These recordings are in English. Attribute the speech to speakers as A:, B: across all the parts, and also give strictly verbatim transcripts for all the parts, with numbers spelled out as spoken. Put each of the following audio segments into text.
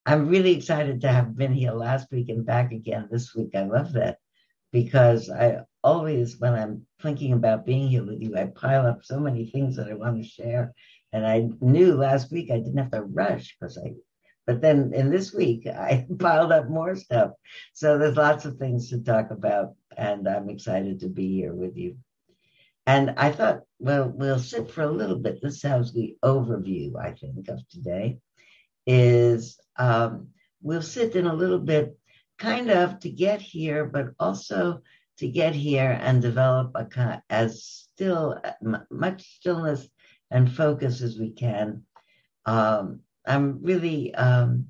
A: I'm really excited to have been here last week and back again this week. I love that because I always, when I'm thinking about being here with you, I pile up so many things that I want to share. And I knew last week I didn't have to rush because I, but then in this week I piled up more stuff. So there's lots of things to talk about, and I'm excited to be here with you. And I thought, well, we'll sit for a little bit. This sounds the overview, I think, of today is um, we'll sit in a little bit kind of to get here, but also to get here and develop a kind as still much stillness and focus as we can. Um, I'm really, um,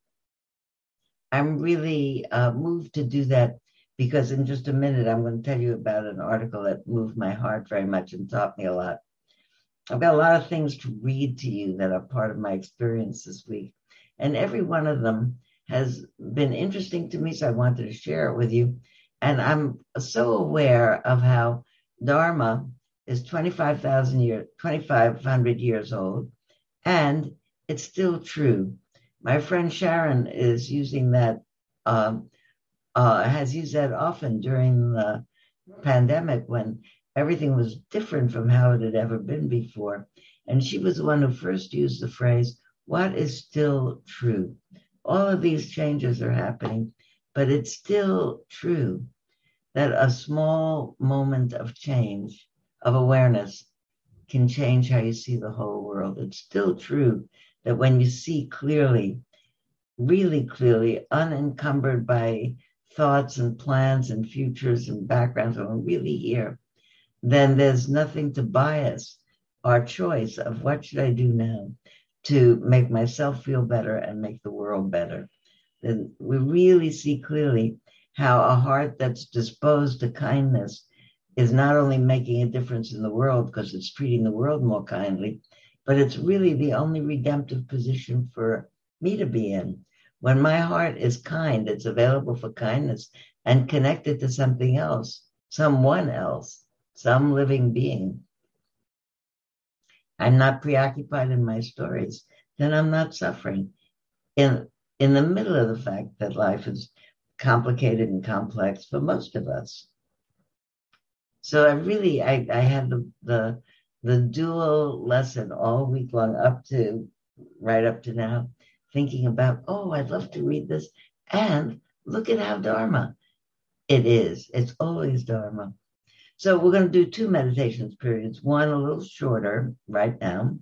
A: I'm really uh, moved to do that because in just a minute, I'm going to tell you about an article that moved my heart very much and taught me a lot. I've got a lot of things to read to you that are part of my experience this week. And every one of them has been interesting to me, so I wanted to share it with you. And I'm so aware of how Dharma is twenty-five thousand years, twenty-five hundred years old, and it's still true. My friend Sharon is using that, uh, uh, has used that often during the pandemic when everything was different from how it had ever been before. And she was the one who first used the phrase, what is still true? All of these changes are happening, but it's still true that a small moment of change, of awareness, can change how you see the whole world. It's still true that when you see clearly, really clearly, unencumbered by thoughts and plans and futures and backgrounds, when we're really here, then there's nothing to bias our choice of what should I do now to make myself feel better and make the world better. Then we really see clearly how a heart that's disposed to kindness is not only making a difference in the world because it's treating the world more kindly, but it's really the only redemptive position for me to be in. When my heart is kind, it's available for kindness and connected to something else, someone else, some living being. I'm not preoccupied in my stories, then I'm not suffering. In, in the middle of the fact that life is complicated and complex for most of us. So I really, I, I had the, the, the dual lesson all week long up to, right up to now, thinking about, oh, I'd love to read this. And look at how Dharma it is. It's always Dharma. So we're going to do two meditations periods, one a little shorter right now.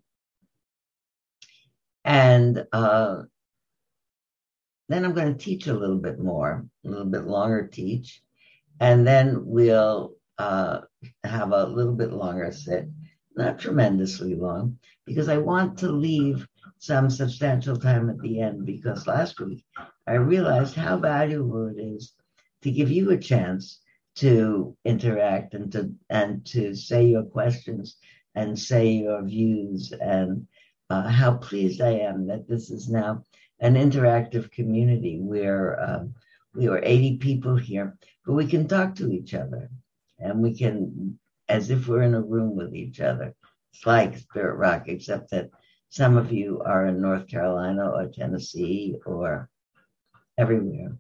A: And uh, then I'm going to teach a little bit more, a little bit longer teach. And then we'll uh, have a little bit longer sit, not tremendously long, because I want to leave some substantial time at the end, because last week I realized how valuable it is to give you a chance to interact and to and to say your questions and say your views, and uh, how pleased I am that this is now an interactive community where uh, we are eighty people here, but we can talk to each other and we can, as if we're in a room with each other. It's like Spirit Rock, except that some of you are in North Carolina or Tennessee or everywhere.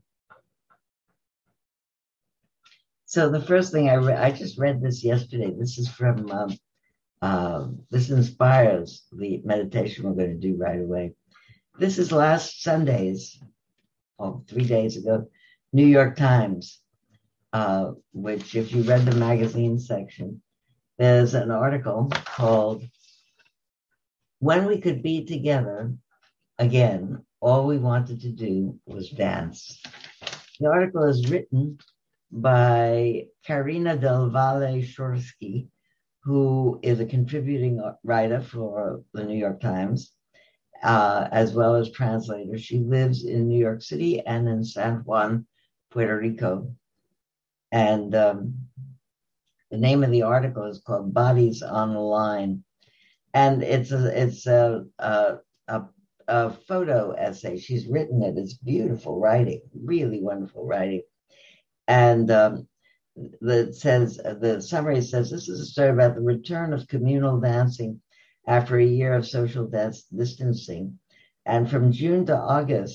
A: So the first thing I read, I just read this yesterday. This is from, um, uh, this inspires the meditation we're going to do right away. This is last Sunday's, oh, three days ago, New York Times, uh, which if you read the magazine section, there's an article called, When We Could Be Together Again, All We Wanted to Do Was Dance. The article is written by Karina Del Valle Shorsky, who is a contributing writer for the New York Times, uh, as well as translator. She lives in New York City and in San Juan, Puerto Rico. And um, the name of the article is called Bodies on the Line. And it's a, it's a, a, a, a photo essay. She's written it. It's beautiful writing, really wonderful writing. And um, the says the summary says this is a story about the return of communal dancing after a year of social dance distancing. And from June to August,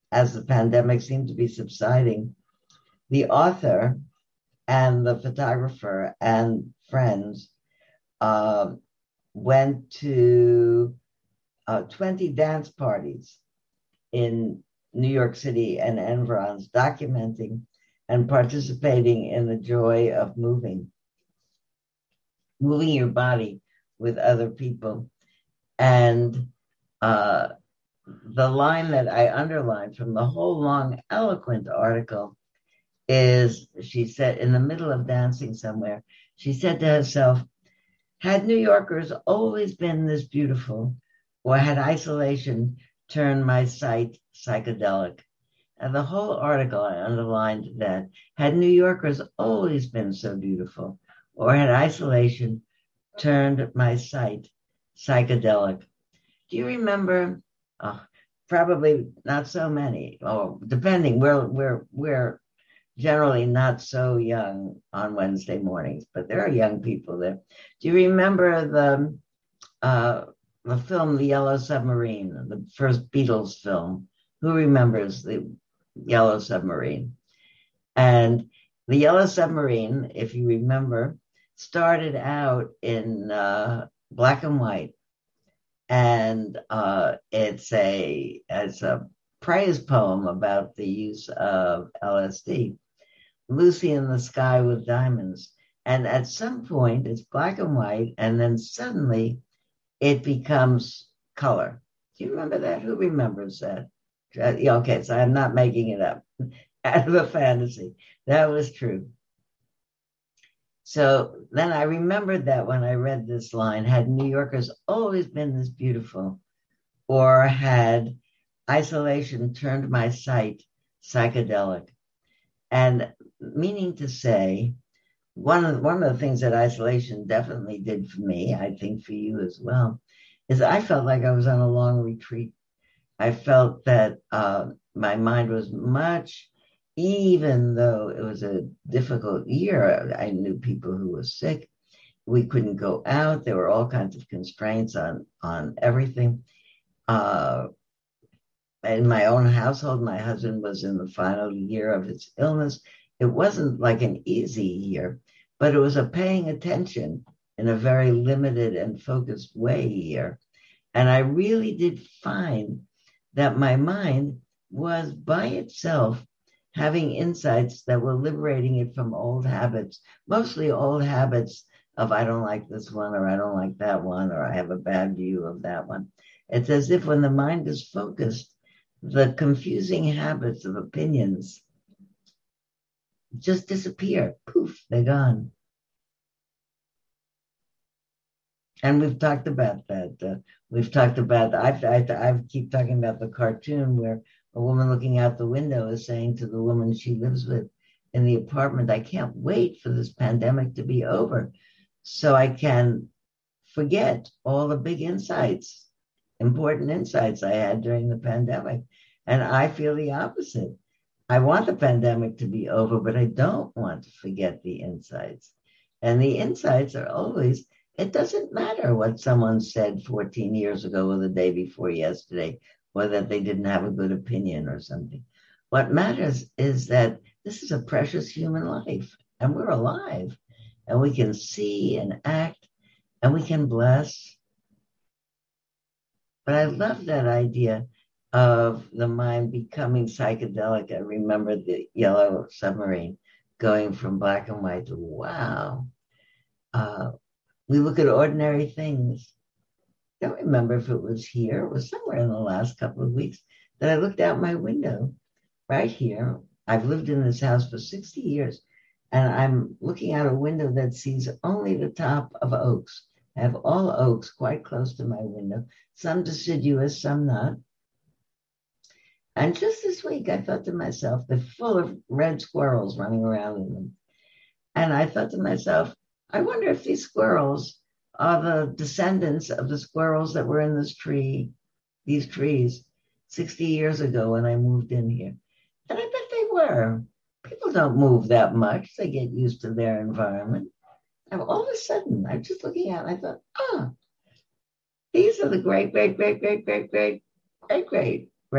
A: as the pandemic seemed to be subsiding, the author and the photographer and friends uh, went to uh, twenty dance parties in New York City and environs, documenting and participating in the joy of moving, moving your body with other people. And uh, the line that I underlined from the whole long, eloquent article is, she said, in the middle of dancing somewhere, she said to herself, had New Yorkers always been this beautiful, or had isolation turned my sight psychedelic? And the whole article, I underlined that, had New Yorkers always been so beautiful, or had isolation turned my sight psychedelic? Do you remember? Oh, probably not so many. Oh, depending. We're we're we're generally not so young on Wednesday mornings, but there are young people there. Do you remember the uh, the film The Yellow Submarine, the first Beatles film? Who remembers the Yellow Submarine? And the Yellow Submarine, if you remember, started out in uh, black and white, and uh, it's a it's a praise poem about the use of L S D. Lucy in the Sky with Diamonds. And at some point, it's black and white, and then suddenly it becomes color. Do you remember that? Who remembers that? Uh, yeah, okay, so I'm not making it up out of a fantasy. That was true. So then I remembered that when I read this line, had New Yorkers always been this beautiful, or had isolation turned my sight psychedelic? And meaning to say, one of one of the things that isolation definitely did for me, I think for you as well, is I felt like I was on a long retreat. I felt that uh, my mind was much, even though it was a difficult year. I knew people who were sick. We couldn't go out. There were all kinds of constraints on on everything. Uh, in my own household, my husband was in the final year of his illness. It wasn't like an easy year, but it was a paying attention in a very limited and focused way year. And I really did find that my mind was by itself having insights that were liberating it from old habits, mostly old habits of I don't like this one, or I don't like that one, or I have a bad view of that one. It's as if when the mind is focused, the confusing habits of opinions just disappear. Poof, they're gone. And we've talked about that. Uh, we've talked about, I've, I, I keep talking about the cartoon where a woman looking out the window is saying to the woman she lives with in the apartment, I can't wait for this pandemic to be over so I can forget all the big insights, important insights I had during the pandemic. And I feel the opposite. I want the pandemic to be over, but I don't want to forget the insights. And the insights are always, it doesn't matter what someone said fourteen years ago or the day before yesterday, or that they didn't have a good opinion or something. What matters is that this is a precious human life, and we're alive, and we can see and act, and we can bless. But I love that idea of the mind becoming psychedelic. I remember the Yellow Submarine going from black and white to wow. Uh, we look at ordinary things. I don't remember if it was here. It was somewhere in the last couple of weeks that I looked out my window right here. I've lived in this house for sixty years, and I'm looking out a window that sees only the top of oaks. I have all oaks quite close to my window, some deciduous, some not. And just this week, I thought to myself, they're full of red squirrels running around in them. And I thought to myself, I wonder if these squirrels are the descendants of the squirrels that were in this tree, these trees, sixty years ago when I moved in here. And I bet they were. People don't move that much. They get used to their environment. And all of a sudden, I'm just looking out and I thought, ah, these are the great, great, great, great, great, great, great, great, great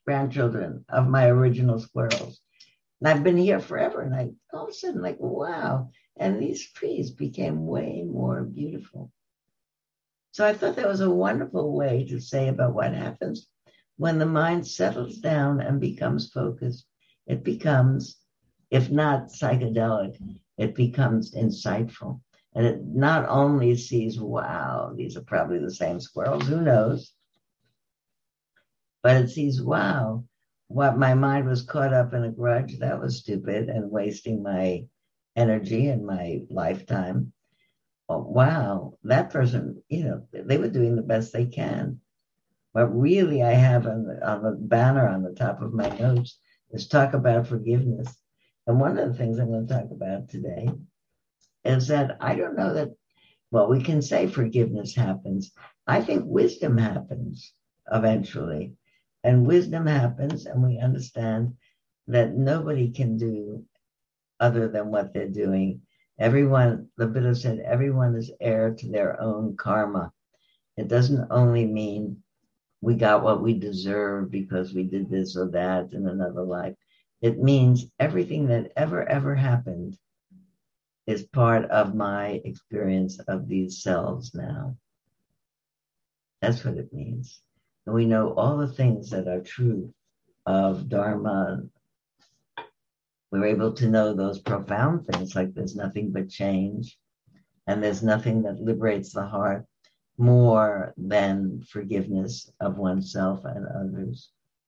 A: grandchildren of my original squirrels. And I've been here forever. And I all of a sudden, like, wow. And these trees became way more beautiful. So I thought that was a wonderful way to say about what happens when the mind settles down and becomes focused. It becomes, if not psychedelic, it becomes insightful. And it not only sees, wow, these are probably the same squirrels, who knows? But it sees, wow, what my mind was caught up in a grudge, that was stupid and wasting my energy and my lifetime. Oh, wow, that person, you know, they were doing the best they can. What really I have on the, on the banner on the top of my notes is talk about forgiveness. And one of the things I'm going to talk about today is that I don't know that, well, we can say forgiveness happens. I think wisdom happens eventually. And wisdom happens, and we understand that nobody can do other than what they're doing. Everyone, the Buddha said, everyone is heir to their own karma. It doesn't only mean we got what we deserve because we did this or that in another life. It means everything that ever, ever happened is part of my experience of these selves now. That's what it means. And we know all the things that are true of Dharma. We're able to know those profound things like there's nothing but change and there's nothing that liberates the heart more than forgiveness of oneself and others.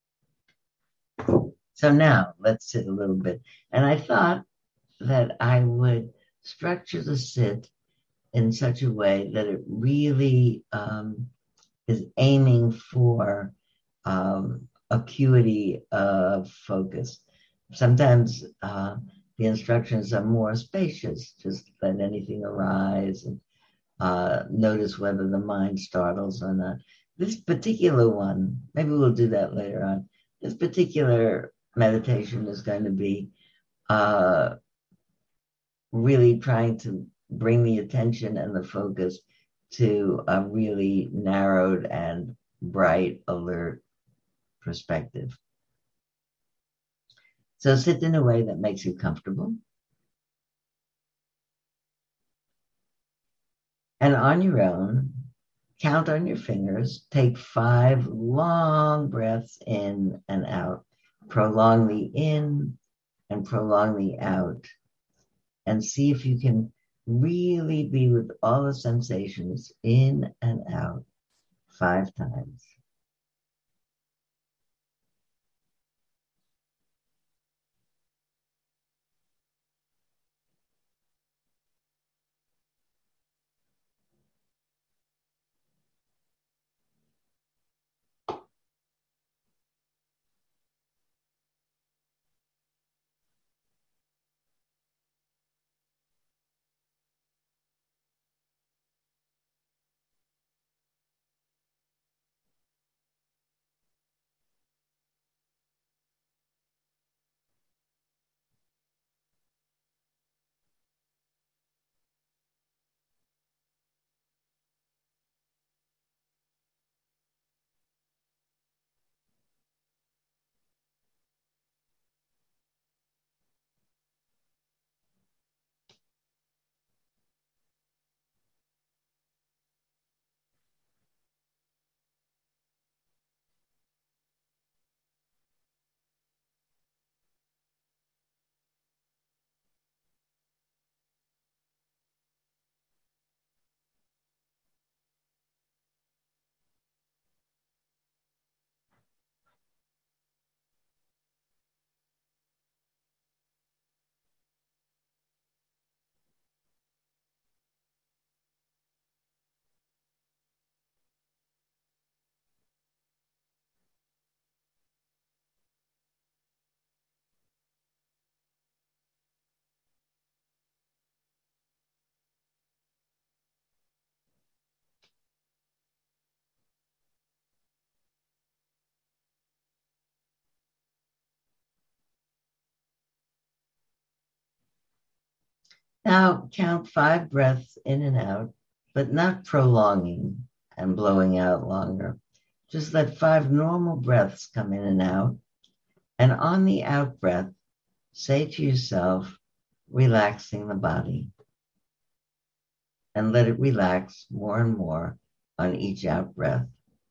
A: So now let's sit a little bit. And I thought that I would structure the sit in such a way that it really um, is aiming for um, acuity of focus. Sometimes uh, the instructions are more spacious, just let anything arise and uh, notice whether the mind startles or not. This particular one, maybe we'll do that later on. This particular meditation is going to be uh, really trying to bring the attention and the focus to a really narrowed and bright, alert perspective. So sit in a way that makes you comfortable. And on your own, count on your fingers, take five long breaths in and out. Prolong the in and prolong the out. And see if you can really be with all the sensations in and out five times. Now count five breaths in and out, but not prolonging and blowing out longer. Just let five normal breaths come in and out. And on the out breath, say to yourself, relaxing the body. And let it relax more and more on each out breath.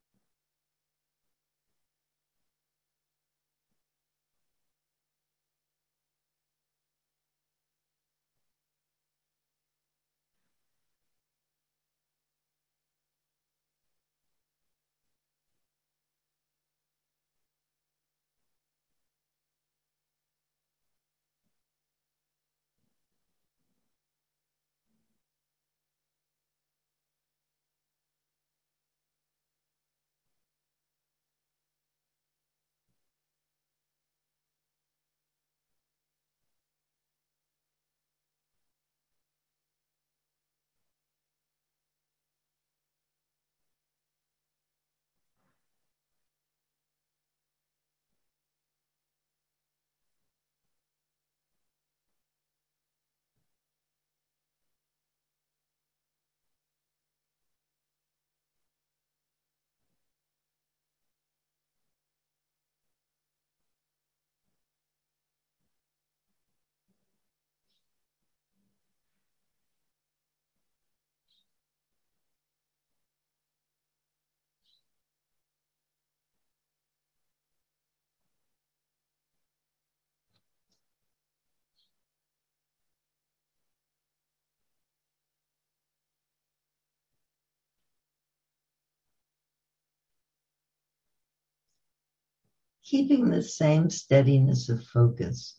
A: Keeping the same steadiness of focus.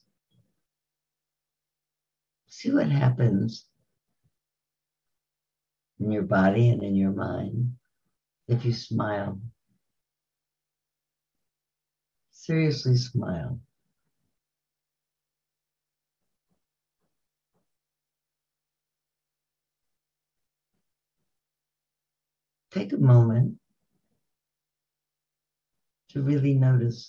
A: See what happens in your body and in your mind if you smile. Seriously smile. Take a moment to really notice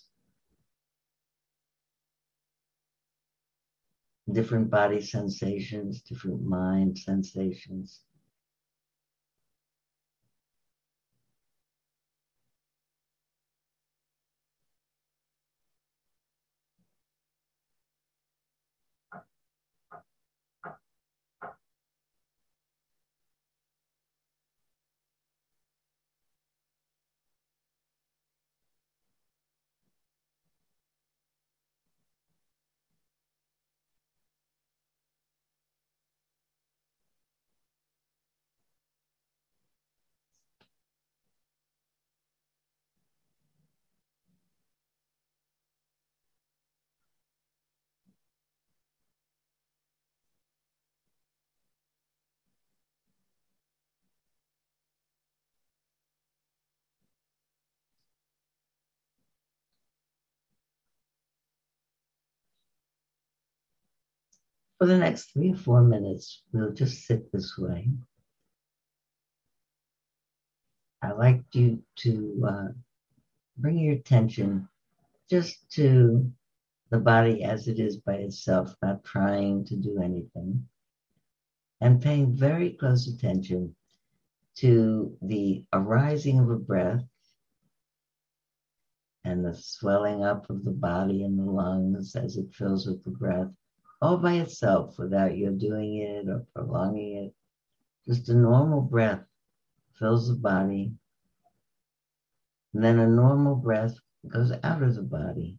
A: different body sensations, different mind sensations. For the next three or four minutes, we'll just sit this way. I like you to uh, bring your attention just to the body as it is by itself, not trying to do anything, and paying very close attention to the arising of a breath and the swelling up of the body and the lungs as it fills with the breath, all by itself without you doing it or prolonging it. Just a normal breath fills the body, and then a normal breath goes out of the body.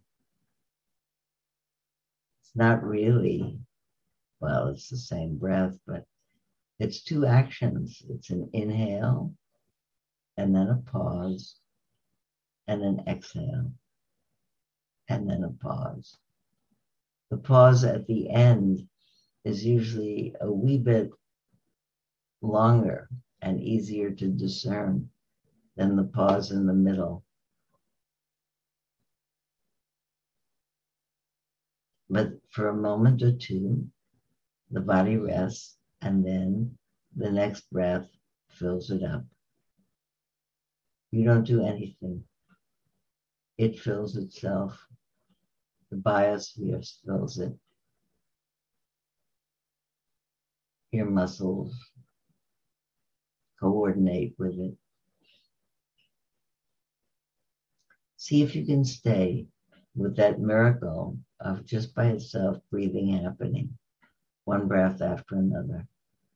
A: It's not really, well, it's the same breath, but it's two actions. It's an inhale, and then a pause, and an exhale, and then a pause. The pause at the end is usually a wee bit longer and easier to discern than the pause in the middle. But for a moment or two, the body rests, and then the next breath fills it up. You don't do anything. It fills itself. The biosphere fills it. Your muscles coordinate with it. See if you can stay with that miracle of just by itself breathing happening, one breath after another.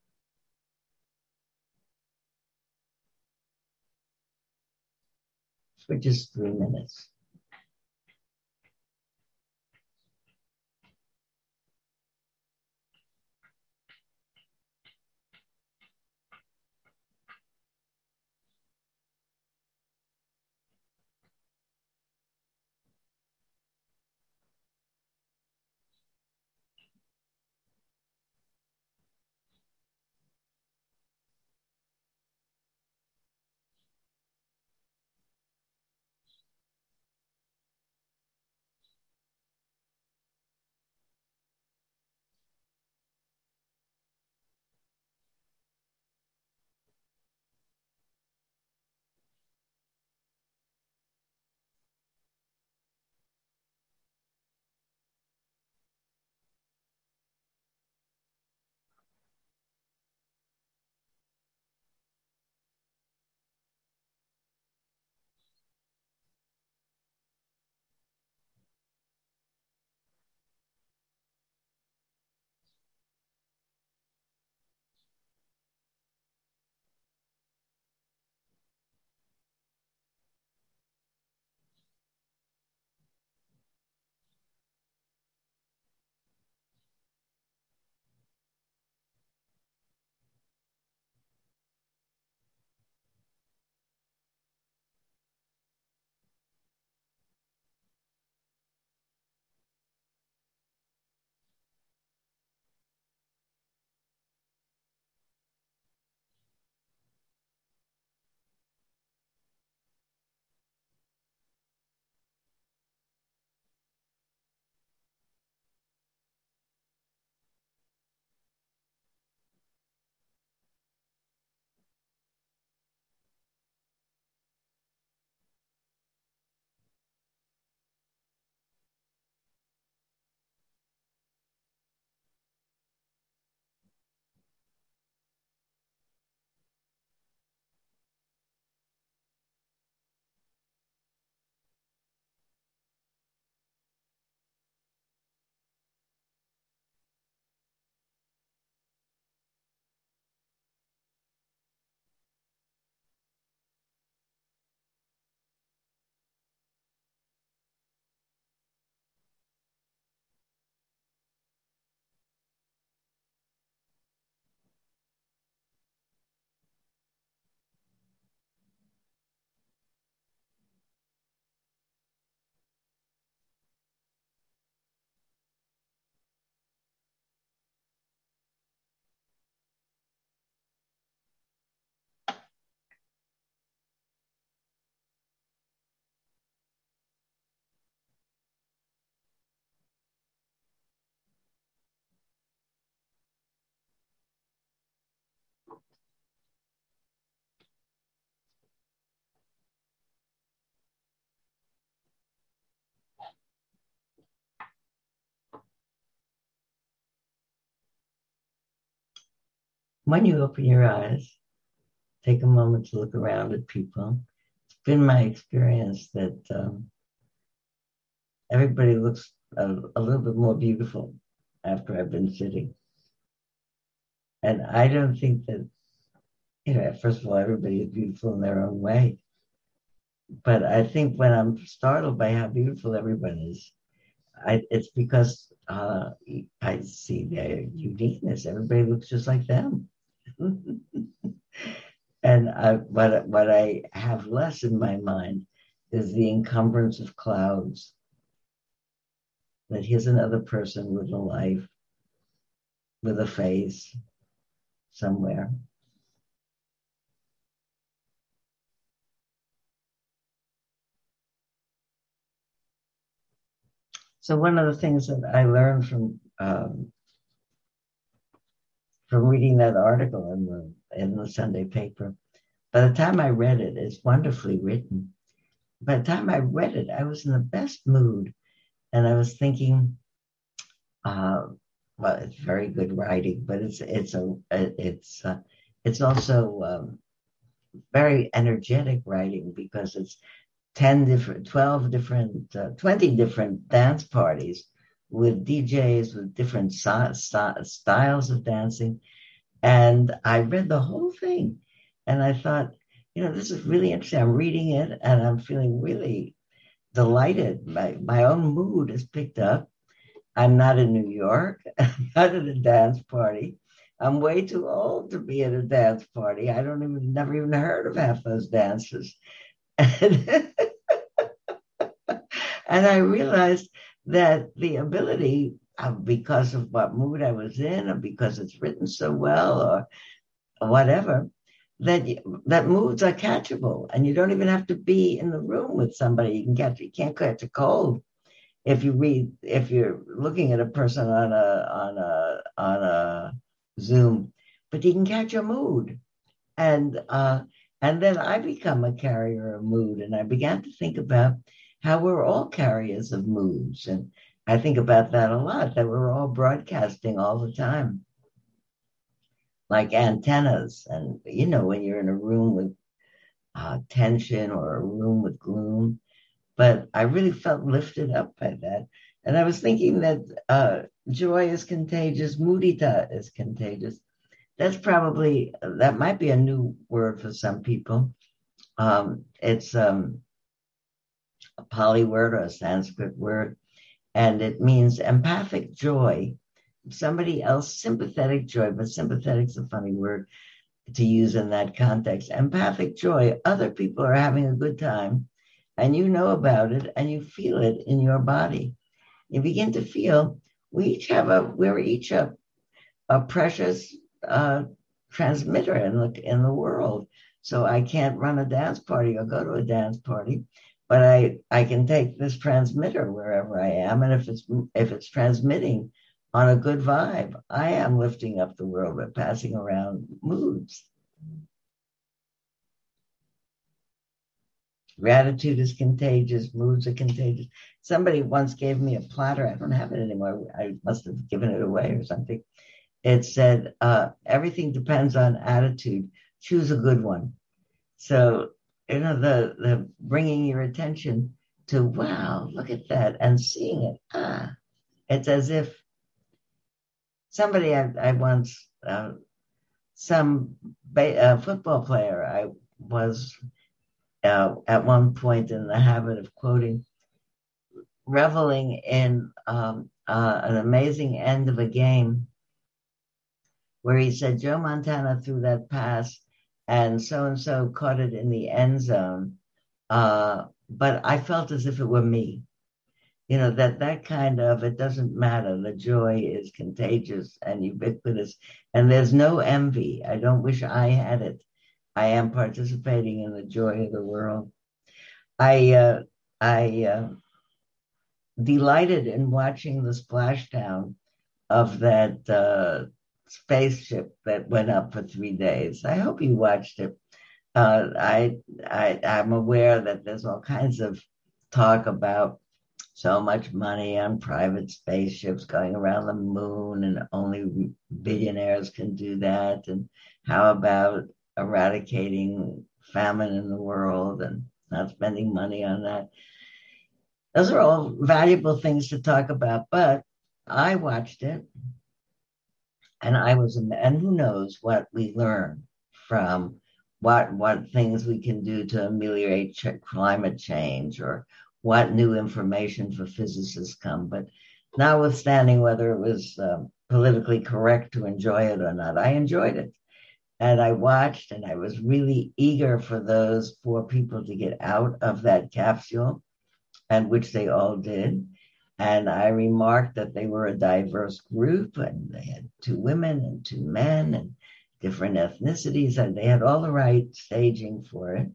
A: For just three minutes. When you open your eyes, take a moment to look around at people. It's been my experience that um, everybody looks a, a little bit more beautiful after I've been sitting. And I don't think that, you know, first of all, everybody is beautiful in their own way. But I think when I'm startled by how beautiful everyone is, I, it's because uh, I see their uniqueness. Everybody looks just like them. And I, what, what I have less in my mind is the encumbrance of clouds. That here's another person with a life, with a face somewhere. So one of the things that I learned from um, from reading that article in the in the Sunday paper, by the time I read it, it's wonderfully written. By the time I read it, I was in the best mood, and I was thinking, uh, well, it's very good writing, but it's it's a it's uh, it's also um, very energetic writing because it's ten different, twelve different, uh, twenty different dance parties with D Js with different so- so- styles of dancing. And I read the whole thing and I thought, you know, this is really interesting. I'm reading it and I'm feeling really delighted. My, my own mood is picked up. I'm not in New York. I'm not at a dance party. I'm way too old to be at a dance party. I don't even, never even heard of half those dances. And, and I realized that the ability, uh, because of what mood I was in, or because it's written so well, or whatever, that that moods are catchable, and you don't even have to be in the room with somebody. You can catch. You can't catch a cold if you read. If you're looking at a person on a on a on a Zoom, but you can catch a mood, and uh, and then I become a carrier of mood, and I began to think about how we're all carriers of moods, and I think about that a lot. That we're all broadcasting all the time like antennas. And, you know, when you're in a room with uh, tension or a room with gloom, but I really felt lifted up by that. And I was thinking that uh, joy is contagious, mudita is contagious. That's probably, that might be a new word for some people. Um, it's um, a Pali word or a Sanskrit word, and it means empathic joy. Somebody else, sympathetic joy, but sympathetic's a funny word to use in that context. Empathic joy, other people are having a good time and you know about it and you feel it in your body. You begin to feel we each have a, we're each a, a precious uh, transmitter in the, in the world. So I can't run a dance party or go to a dance party, but I, I can take this transmitter wherever I am. And if it's, if it's transmitting on a good vibe, I am lifting up the world by passing around moods. Gratitude is contagious, moods are contagious. Somebody once gave me a platter. I don't have it anymore. I must have given it away or something. It said, uh, everything depends on attitude. Choose a good one. So, you know, the, the bringing your attention to, wow, look at that, and seeing it. Ah, it's as if somebody I, I once, uh, some ba- uh, football player I was uh, at one point in the habit of quoting, reveling in um, uh, an amazing end of a game where he said, Joe Montana threw that pass and so-and-so caught it in the end zone. Uh, but I felt as if it were me. You know, that that kind of, it doesn't matter. The joy is contagious and ubiquitous. And there's no envy. I don't wish I had it. I am participating in the joy of the world. I, uh, I uh, delighted in watching the splashdown of that uh, spaceship that went up for three days. I hope you watched it. Uh, I, I, I'm aware that there's all kinds of talk about so much money on private spaceships going around the moon and only billionaires can do that. And how about eradicating famine in the world and not spending money on that? Those are all valuable things to talk about, but I watched it and I was, and who knows what we learn from what, what things we can do to ameliorate ch- climate change, or what new information for physicists come. But notwithstanding whether it was uh, politically correct to enjoy it or not, I enjoyed it. And I watched and I was really eager for those four people to get out of that capsule, and which they all did. And I remarked that they were a diverse group and they had two women and two men and different ethnicities, and they had all the right staging for it.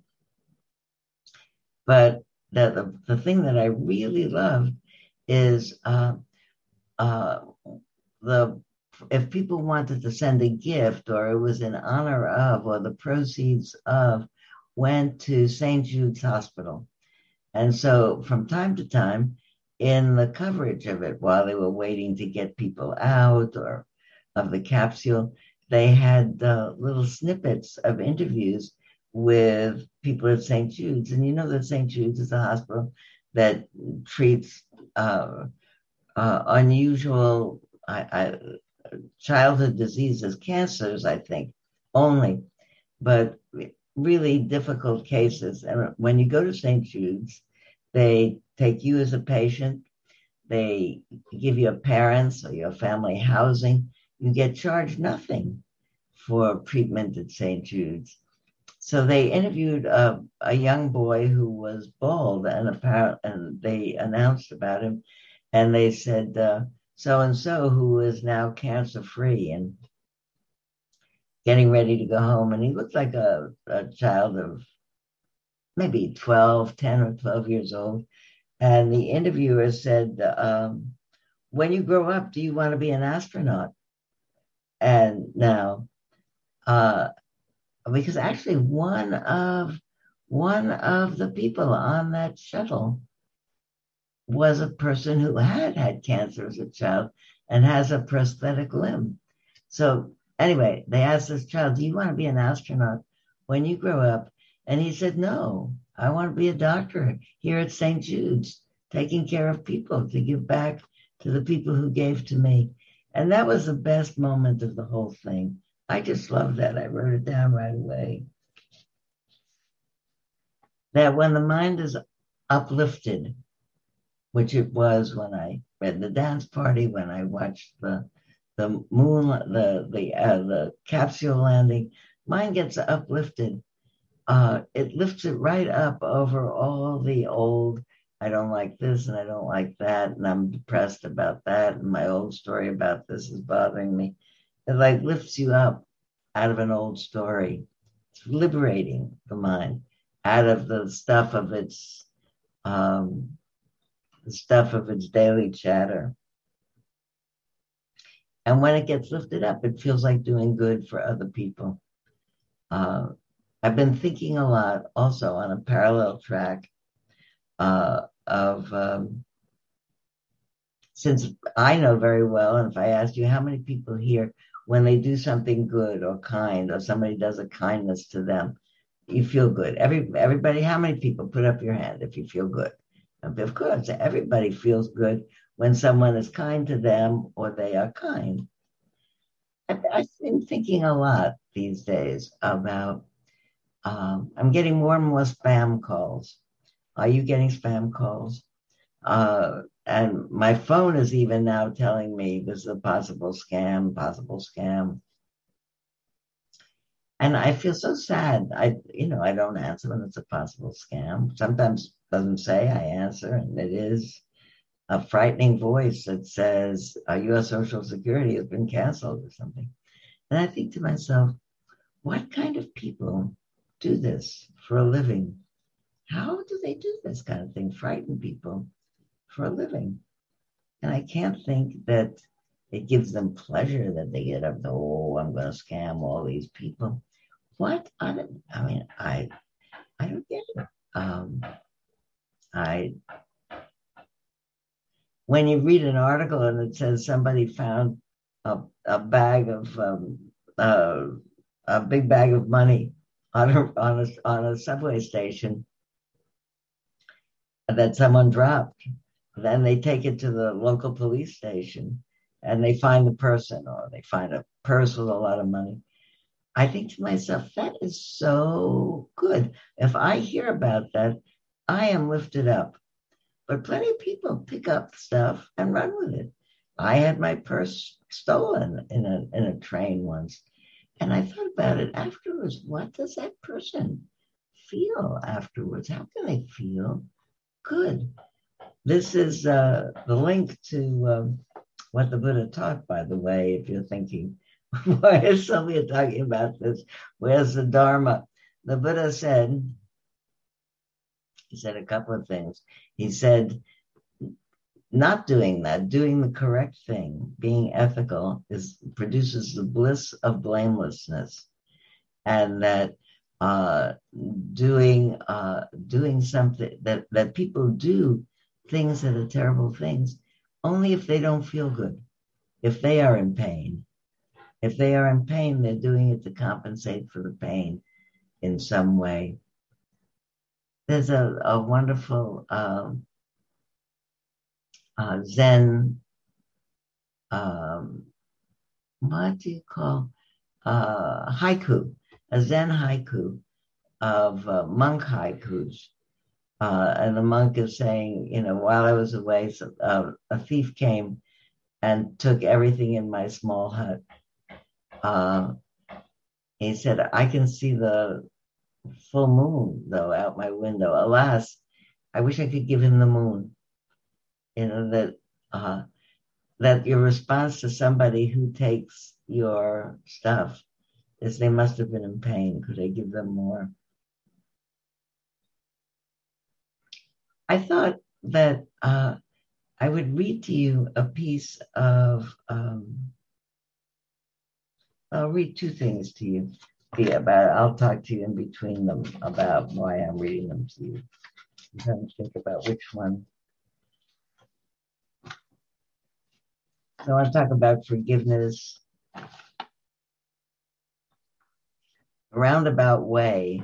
A: But the, the, the thing that I really loved is uh, uh, the if people wanted to send a gift, or it was in honor of, or the proceeds of, went to Saint Jude's Hospital. And so from time to time, in the coverage of it, while they were waiting to get people out or of the capsule, they had uh, little snippets of interviews with people at Saint Jude's. And you know that Saint Jude's is a hospital that treats uh, uh, unusual I, I, childhood diseases, cancers, I think, only, but really difficult cases. And when you go to Saint Jude's, they take you as a patient. They give your parents or your family housing. You get charged nothing for treatment at Saint Jude's. So they interviewed a, a young boy who was bald, and apparent, and they announced about him, and they said, uh, so and so, who is now cancer free and getting ready to go home. And he looked like a, a child of maybe twelve, ten or twelve years old. And the interviewer said, um, when you grow up, do you want to be an astronaut? And now, uh, because actually one of one of the people on that shuttle was a person who had had cancer as a child and has a prosthetic limb. So anyway, they asked this child, do you want to be an astronaut when you grow up? And he said, no, I want to be a doctor here at Saint Jude's, taking care of people to give back to the people who gave to me. And that was the best moment of the whole thing. I just love that. I wrote it down right away. That when the mind is uplifted, which it was when I read The Dance Party, when I watched the the moon, the the uh, the capsule landing, mine gets uplifted. Uh, it lifts it right up over all the old, I don't like this and I don't like that, and I'm depressed about that, and my old story about this is bothering me. It like lifts you up out of an old story. It's liberating the mind out of the stuff of its um, the stuff of its daily chatter. And when it gets lifted up, it feels like doing good for other people. Uh, I've been thinking a lot also on a parallel track uh, of, um, since I know very well, and if I asked you how many people here, when they do something good or kind, or somebody does a kindness to them, you feel good. Every Everybody, how many people? Put up your hand if you feel good. Of course, everybody feels good when someone is kind to them or they are kind. I've been thinking a lot these days about, um, I'm getting more and more spam calls. Are you getting spam calls? Uh, and my phone is even now telling me this is a possible scam, possible scam. And I feel so sad. I, you know, I don't answer when it's a possible scam. Sometimes it doesn't say, I answer, and it is a frightening voice that says, uh, your Social Security has been canceled or something. And I think to myself, what kind of people do this for a living? How do they do this kind of thing? Frighten people for a living. And I can't think that it gives them pleasure that they get up, oh, I'm going to scam all these people. What? I mean, I I don't get it. Um, I when you read an article and it says somebody found a, a bag of um, uh, a big bag of money on a, on a on a subway station that someone dropped, then they take it to the local police station and they find the person, or they find a purse with a lot of money. I think to myself, that is so good. If I hear about that, I am lifted up. But plenty of people pick up stuff and run with it. I had my purse stolen in a in a train once, and I thought about it afterwards. What does that person feel afterwards? How can they feel good? This is uh, the link to um, what the Buddha taught, by the way, if you're thinking, why is somebody talking about this? Where's the Dharma? The Buddha said, he said a couple of things. He said, not doing that, doing the correct thing, being ethical, is produces the bliss of blamelessness. And that uh, doing uh, doing something, that, that people do things that are terrible things only if they don't feel good, if they are in pain. If they are in pain, they're doing it to compensate for the pain. in some way. There's a, a wonderful um, uh, Zen, um, what do you call, uh, haiku, a Zen haiku of uh, monk haikus. Uh, and the monk is saying, you know, while I was away, so, uh, a thief came and took everything in my small hut. Uh, he said, I can see the full moon, though, out my window. Alas, I wish I could give him the moon. You know, that uh, that your response to somebody who takes your stuff is they must have been in pain. Could I give them more? I thought that uh, I would read to you a piece of, um, I'll read two things to you about, I'll talk to you in between them about why I'm reading them to you. I'm trying to think about which one. So I want to talk about forgiveness. A roundabout way,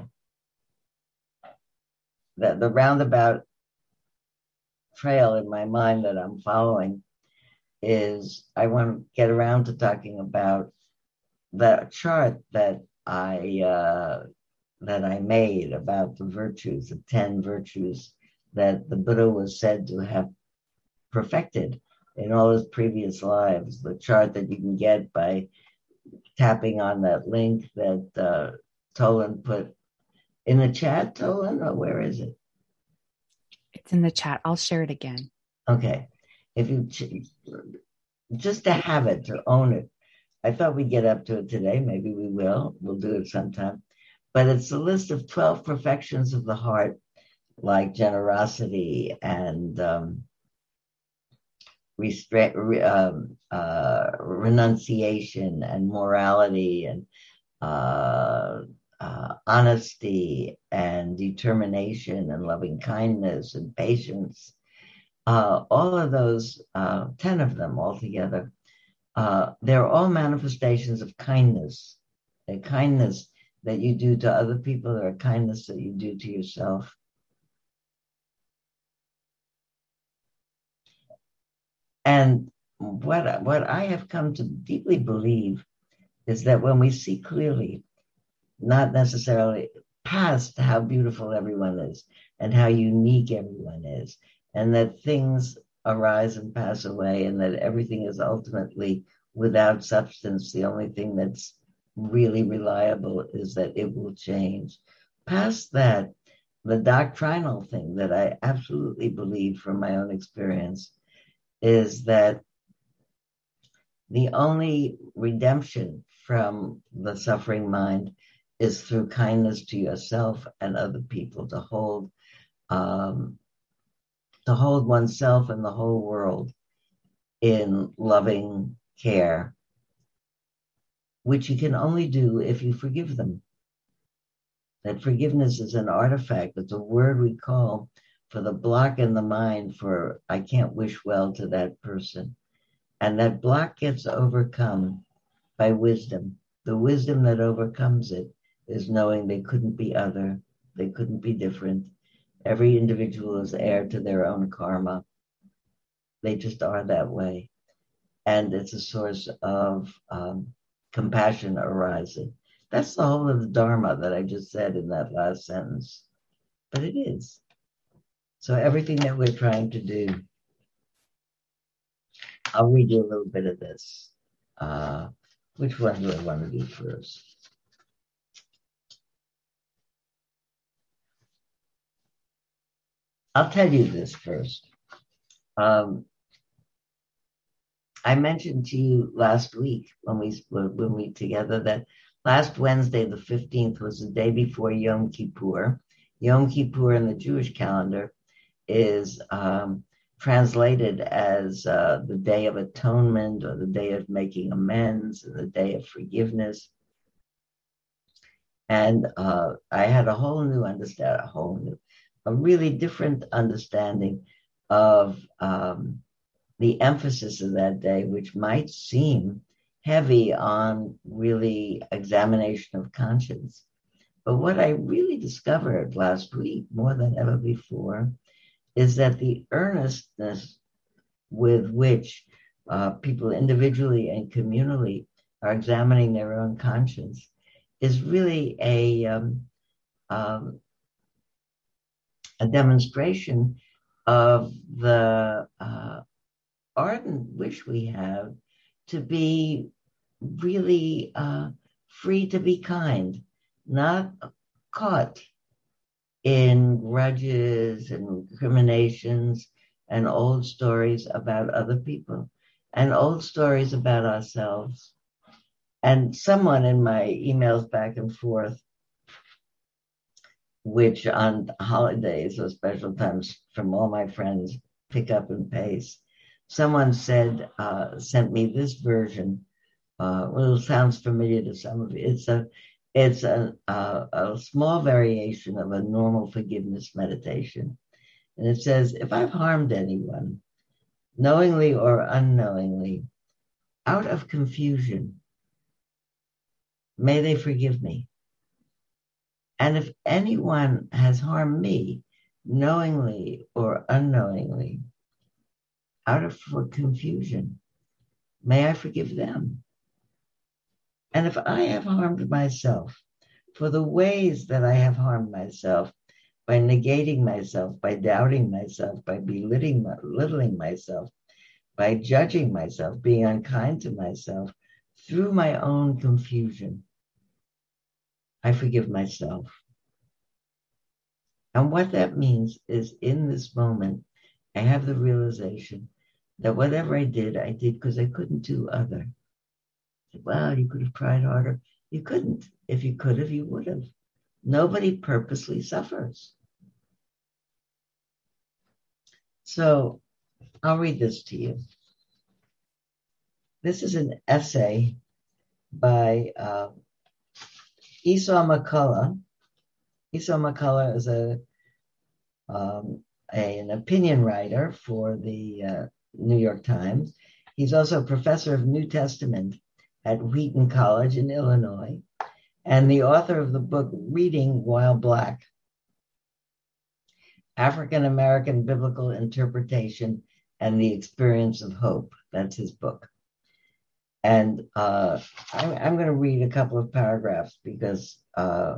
A: that the roundabout trail in my mind that I'm following is I want to get around to talking about the chart that I uh, that I made about the virtues, the ten virtues that the Buddha was said to have perfected in all his previous lives. The chart that you can get by tapping on that link that uh, Tolan put in the chat. Tolan, or where is it?
B: It's in the chat. I'll share it again.
A: Okay. If you just to have it, to own it. I thought we'd get up to it today. Maybe we will. We'll do it sometime. But it's a list of twelve perfections of the heart, like generosity and um, restra- re- um, uh, renunciation and morality and uh, uh, honesty and determination and loving kindness and patience. Uh, all of those, uh, ten of them altogether, uh, they're all manifestations of kindness, a kindness that you do to other people or a kindness that you do to yourself. And what, what I have come to deeply believe is that when we see clearly, not necessarily past how beautiful everyone is and how unique everyone is, and that things arise and pass away, and that everything is ultimately without substance. The only thing that's really reliable is that it will change. Past that, the doctrinal thing that I absolutely believe from my own experience is that the only redemption from the suffering mind is through kindness to yourself and other people, to hold um, to hold oneself and the whole world in loving care, which you can only do if you forgive them. That forgiveness is an artifact. It's a word we call for the block in the mind for I can't wish well to that person. And that block gets overcome by wisdom. The wisdom that overcomes it is knowing they couldn't be other, they couldn't be different. Every individual is heir to their own karma. They just are that way. And it's a source of um, compassion arising. That's the whole of the Dharma that I just said in that last sentence. But it is. So everything that we're trying to do, I'll read you a little bit of this. Uh, which one do I want to do first? I'll tell you this first. Um, I mentioned to you last week when we when we together that last Wednesday, the fifteenth, was the day before Yom Kippur. Yom Kippur in the Jewish calendar is um, translated as uh, the Day of Atonement, or the Day of Making Amends, or the Day of Forgiveness. And uh, I had a whole new understanding, a whole new, a really different understanding of um, the emphasis of that day, which might seem heavy on really examination of conscience. But what I really discovered last week, more than ever before, is that the earnestness with which uh, people individually and communally are examining their own conscience is really a um, um, a demonstration of the uh, ardent wish we have to be really uh, free to be kind, not caught in grudges and recriminations and old stories about other people and old stories about ourselves. And someone in my emails back and forth, which on holidays or special times from all my friends pick up and paste, someone said, uh, sent me this version. Uh, well, it sounds familiar to some of you. It's a, it's a, a, a small variation of a normal forgiveness meditation. And it says, if I've harmed anyone, knowingly or unknowingly, out of confusion, may they forgive me. And if anyone has harmed me, knowingly or unknowingly, out of confusion, may I forgive them. And if I have harmed myself for the ways that I have harmed myself, by negating myself, by doubting myself, by belittling, belittling myself, by judging myself, being unkind to myself, through my own confusion, I forgive myself. And what that means is in this moment, I have the realization that whatever I did, I did because I couldn't do other. Well, you could have tried harder. You couldn't. If you could have, you would have. Nobody purposely suffers. So I'll read this to you. This is an essay by uh, Esau McCullough. Esau McCullough is a, um, a an opinion writer for the uh, New York Times. He's also a professor of New Testament at Wheaton College in Illinois, and the author of the book Reading While Black, African American Biblical Interpretation and the Experience of Hope. That's his book. And uh, I'm, I'm going to read a couple of paragraphs because uh,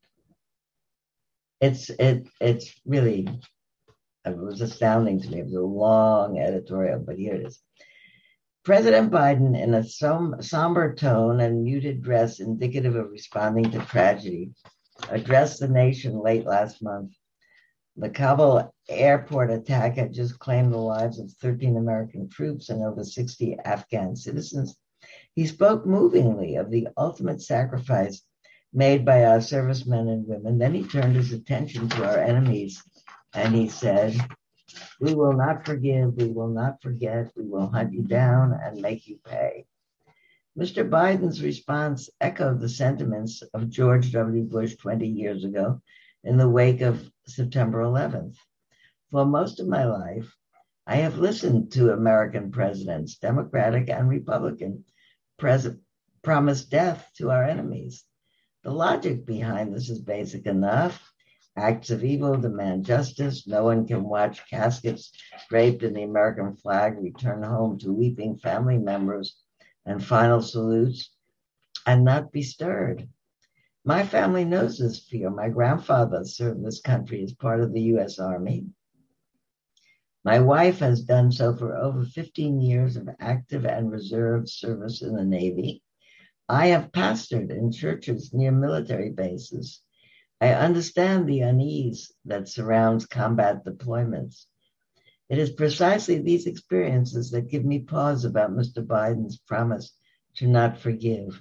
A: it's it it's really, it was astounding to me. It was a long editorial, but here it is. President Biden, in a som- somber tone and muted dress indicative of responding to tragedy, addressed the nation late last month. The Kabul airport attack had just claimed the lives of thirteen American troops and over sixty Afghan citizens. He spoke movingly of the ultimate sacrifice made by our servicemen and women. Then he turned his attention to our enemies and he said, "We will not forgive, we will not forget, we will hunt you down and make you pay." Mister Biden's response echoed the sentiments of George W. Bush twenty years ago in the wake of September eleventh. For most of my life, I have listened to American presidents, Democratic and Republican, pres- promise death to our enemies. The logic behind this is basic enough. Acts of evil demand justice. No one can watch caskets draped in the American flag return home to weeping family members and final salutes and not be stirred. My family knows this fear. My grandfather served this country as part of the U S Army. My wife has done so for over fifteen years of active and reserve service in the Navy. I have pastored in churches near military bases. I understand the unease that surrounds combat deployments. It is precisely these experiences that give me pause about Mister Biden's promise to not forgive.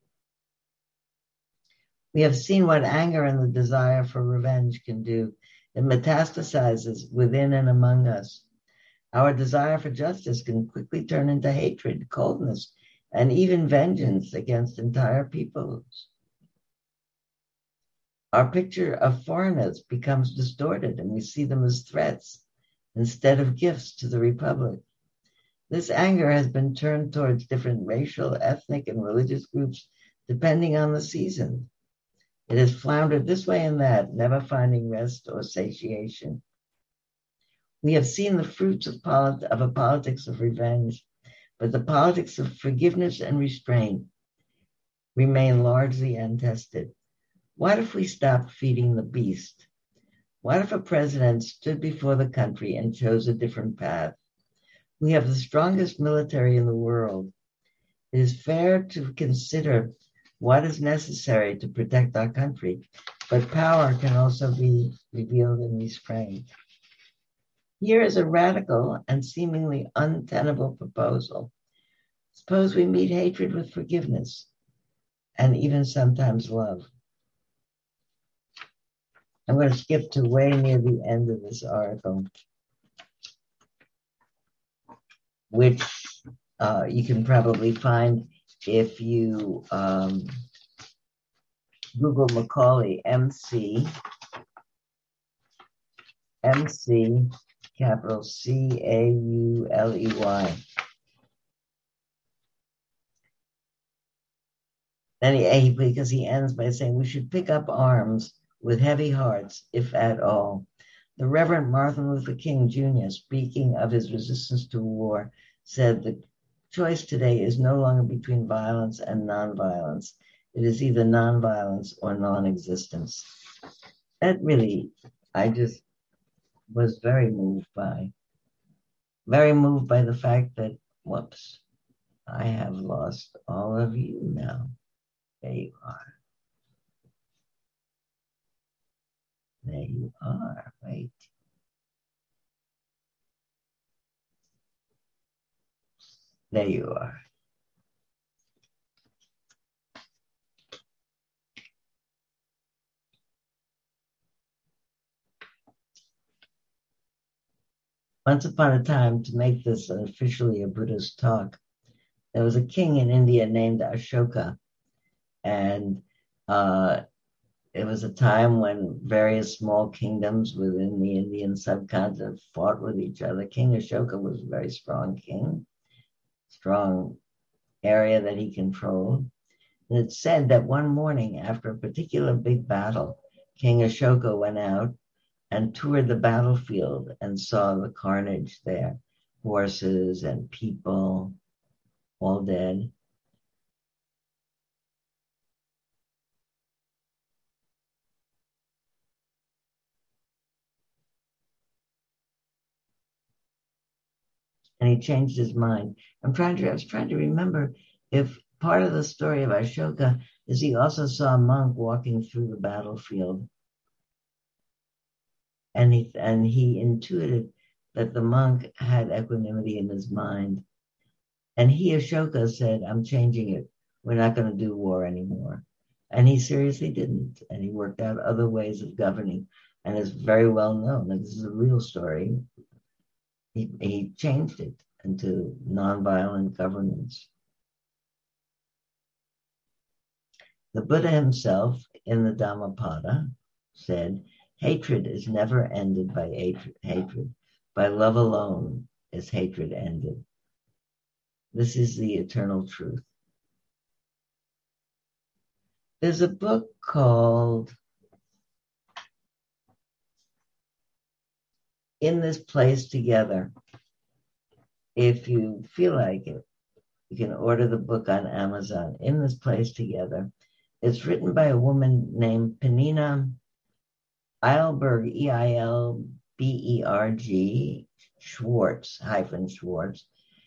A: We have seen what anger and the desire for revenge can do. It metastasizes within and among us. Our desire for justice can quickly turn into hatred, coldness, and even vengeance against entire peoples. Our picture of foreigners becomes distorted and we see them as threats instead of gifts to the Republic. This anger has been turned towards different racial, ethnic, and religious groups depending on the season. It has floundered this way and that, never finding rest or satiation. We have seen the fruits of, polit- of a politics of revenge, but the politics of forgiveness and restraint remain largely untested. What if we stopped feeding the beast? What if a president stood before the country and chose a different path? We have the strongest military in the world. It is fair to consider what is necessary to protect our country, but power can also be revealed and restrained. Here is a radical and seemingly untenable proposal. Suppose we meet hatred with forgiveness and even sometimes love. I'm going to skip to way near the end of this article, which uh, you can probably find if you um, Google Macaulay, M C, M C, capital C A U L E Y. Then he, because he ends by saying we should pick up arms with heavy hearts, if at all. The Reverend Martin Luther King Junior, speaking of his resistance to war, said the choice today is no longer between violence and nonviolence. It is either nonviolence or non-existence. That really, I just was very moved by. Very moved by the fact that, whoops, I have lost all of you now. There you are. There you are. Wait. There you are. Once upon a time, to make this officially a Buddhist talk, there was a king in India named Ashoka. And uh, it was a time when various small kingdoms within the Indian subcontinent fought with each other. King Ashoka was a very strong king, strong area that he controlled. And it's said that one morning after a particular big battle, King Ashoka went out and toured the battlefield and saw the carnage there, horses and people all dead. And he changed his mind. I'm trying to, I was trying to remember if part of the story of Ashoka is he also saw a monk walking through the battlefield. And he, and he intuited that the monk had equanimity in his mind. And he, Ashoka, said, I'm changing it. We're not going to do war anymore. And he seriously didn't. And he worked out other ways of governing. And it's very well known that this is a real story. He, he changed it into nonviolent governance. The Buddha himself, in the Dhammapada, said, hatred is never ended by hatred. By love alone is hatred ended. This is the eternal truth. There's a book called In This Place Together. If you feel like it, you can order the book on Amazon, In This Place Together. It's written by a woman named Penina Eilberg, E I L B E R G, Schwartz, hyphen Schwartz.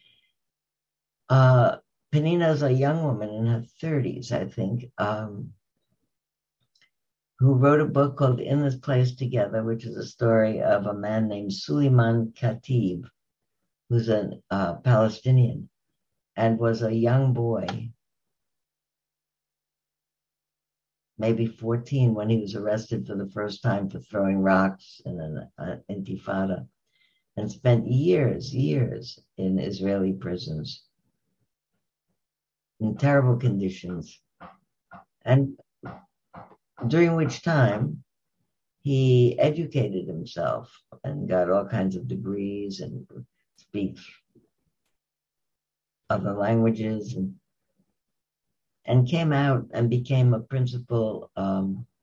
A: Uh, Penina's a young woman in her thirties, I think, um, who wrote a book called In This Place Together, which is a story of a man named Suleiman Khatib, who's a uh, Palestinian, and was a young boy, maybe fourteen, when he was arrested for the first time for throwing rocks in an uh, intifada, and spent years, years in Israeli prisons in terrible conditions. And during which time he educated himself and got all kinds of degrees and speaks other languages, and, and came out and became a principal um,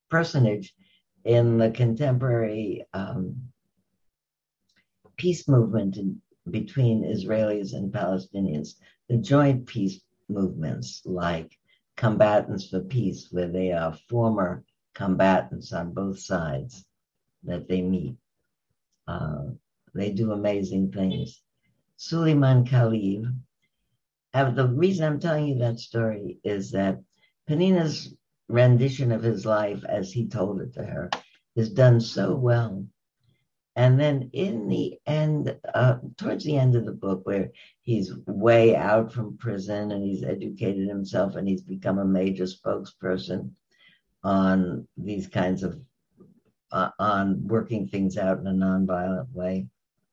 A: personage in the contemporary um, peace movement in, between Israelis and Palestinians, the joint peace movements like Combatants for Peace, where they are former combatants on both sides that they meet. Uh, they do amazing things. Suleiman Khalib. Uh, the reason I'm telling you that story is that Penina's rendition of his life as he told it to her is done so well. And then in the end, uh, towards the end of the book, where he's way out from prison and he's educated himself and he's become a major spokesperson on these kinds of, uh, on working things out in a nonviolent way.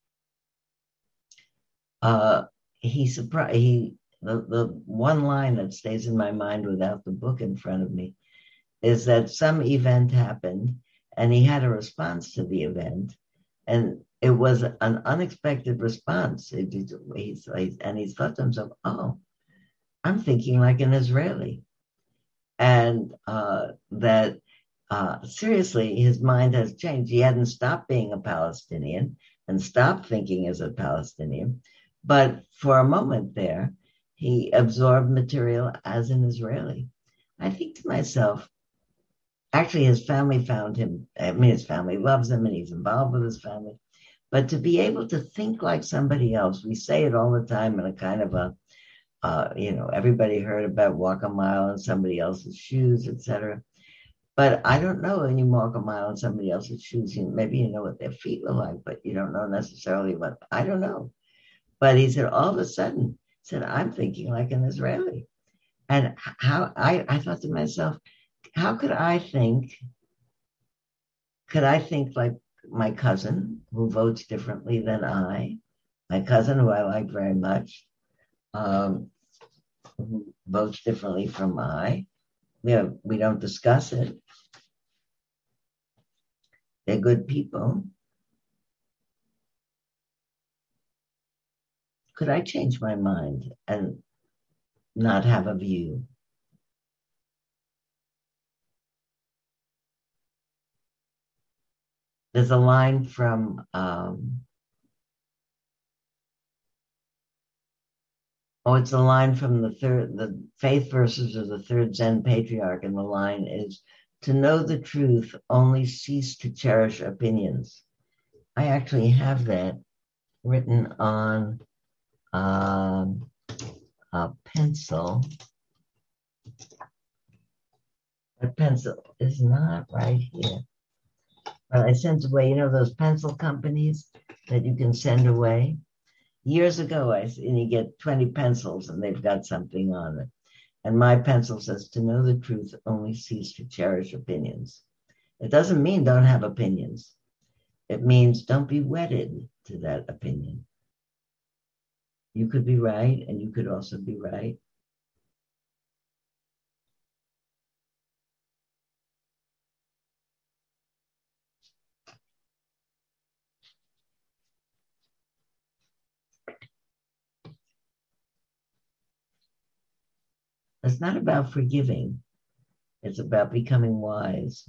A: Uh, he surprised, he, the, the one line that stays in my mind without the book in front of me is that some event happened and he had a response to the event. And it was an unexpected response. It, it, he's, he's, and he's thought to himself, oh, I'm thinking like an Israeli. And uh, that, uh, seriously, his mind has changed. He hadn't stopped being a Palestinian and stopped thinking as a Palestinian. But for a moment there, he absorbed material as an Israeli. I think to myself, actually, his family found him. I mean, his family loves him and he's involved with his family. But to be able to think like somebody else, we say it all the time in a kind of a, uh, you know, everybody heard about walk a mile in somebody else's shoes, et cetera. But I don't know when you walk a mile in somebody else's shoes. You, maybe you know what their feet look like, but you don't know necessarily what, I don't know. But he said, all of a sudden, said, I'm thinking like an Israeli. And how I, I thought to myself, how could I think, could I think like my cousin who votes differently than I, my cousin who I like very much, um, who votes differently from I. We, have, we don't discuss it. They're good people. Could I change my mind and not have a view? There's a line from, um, oh, it's a line from the third, the faith verses of the third Zen patriarch, and the line is, to know the truth, only cease to cherish opinions. I actually have that written on um, a pencil. The pencil is not right here. Well, I sent away, you know, those pencil companies that you can send away? Years ago, I and you get twenty pencils and they've got something on it. And my pencil says, to know the truth, only cease to cherish opinions. It doesn't mean don't have opinions. It means don't be wedded to that opinion. You could be right, and you could also be right. It's not about forgiving. It's about becoming wise.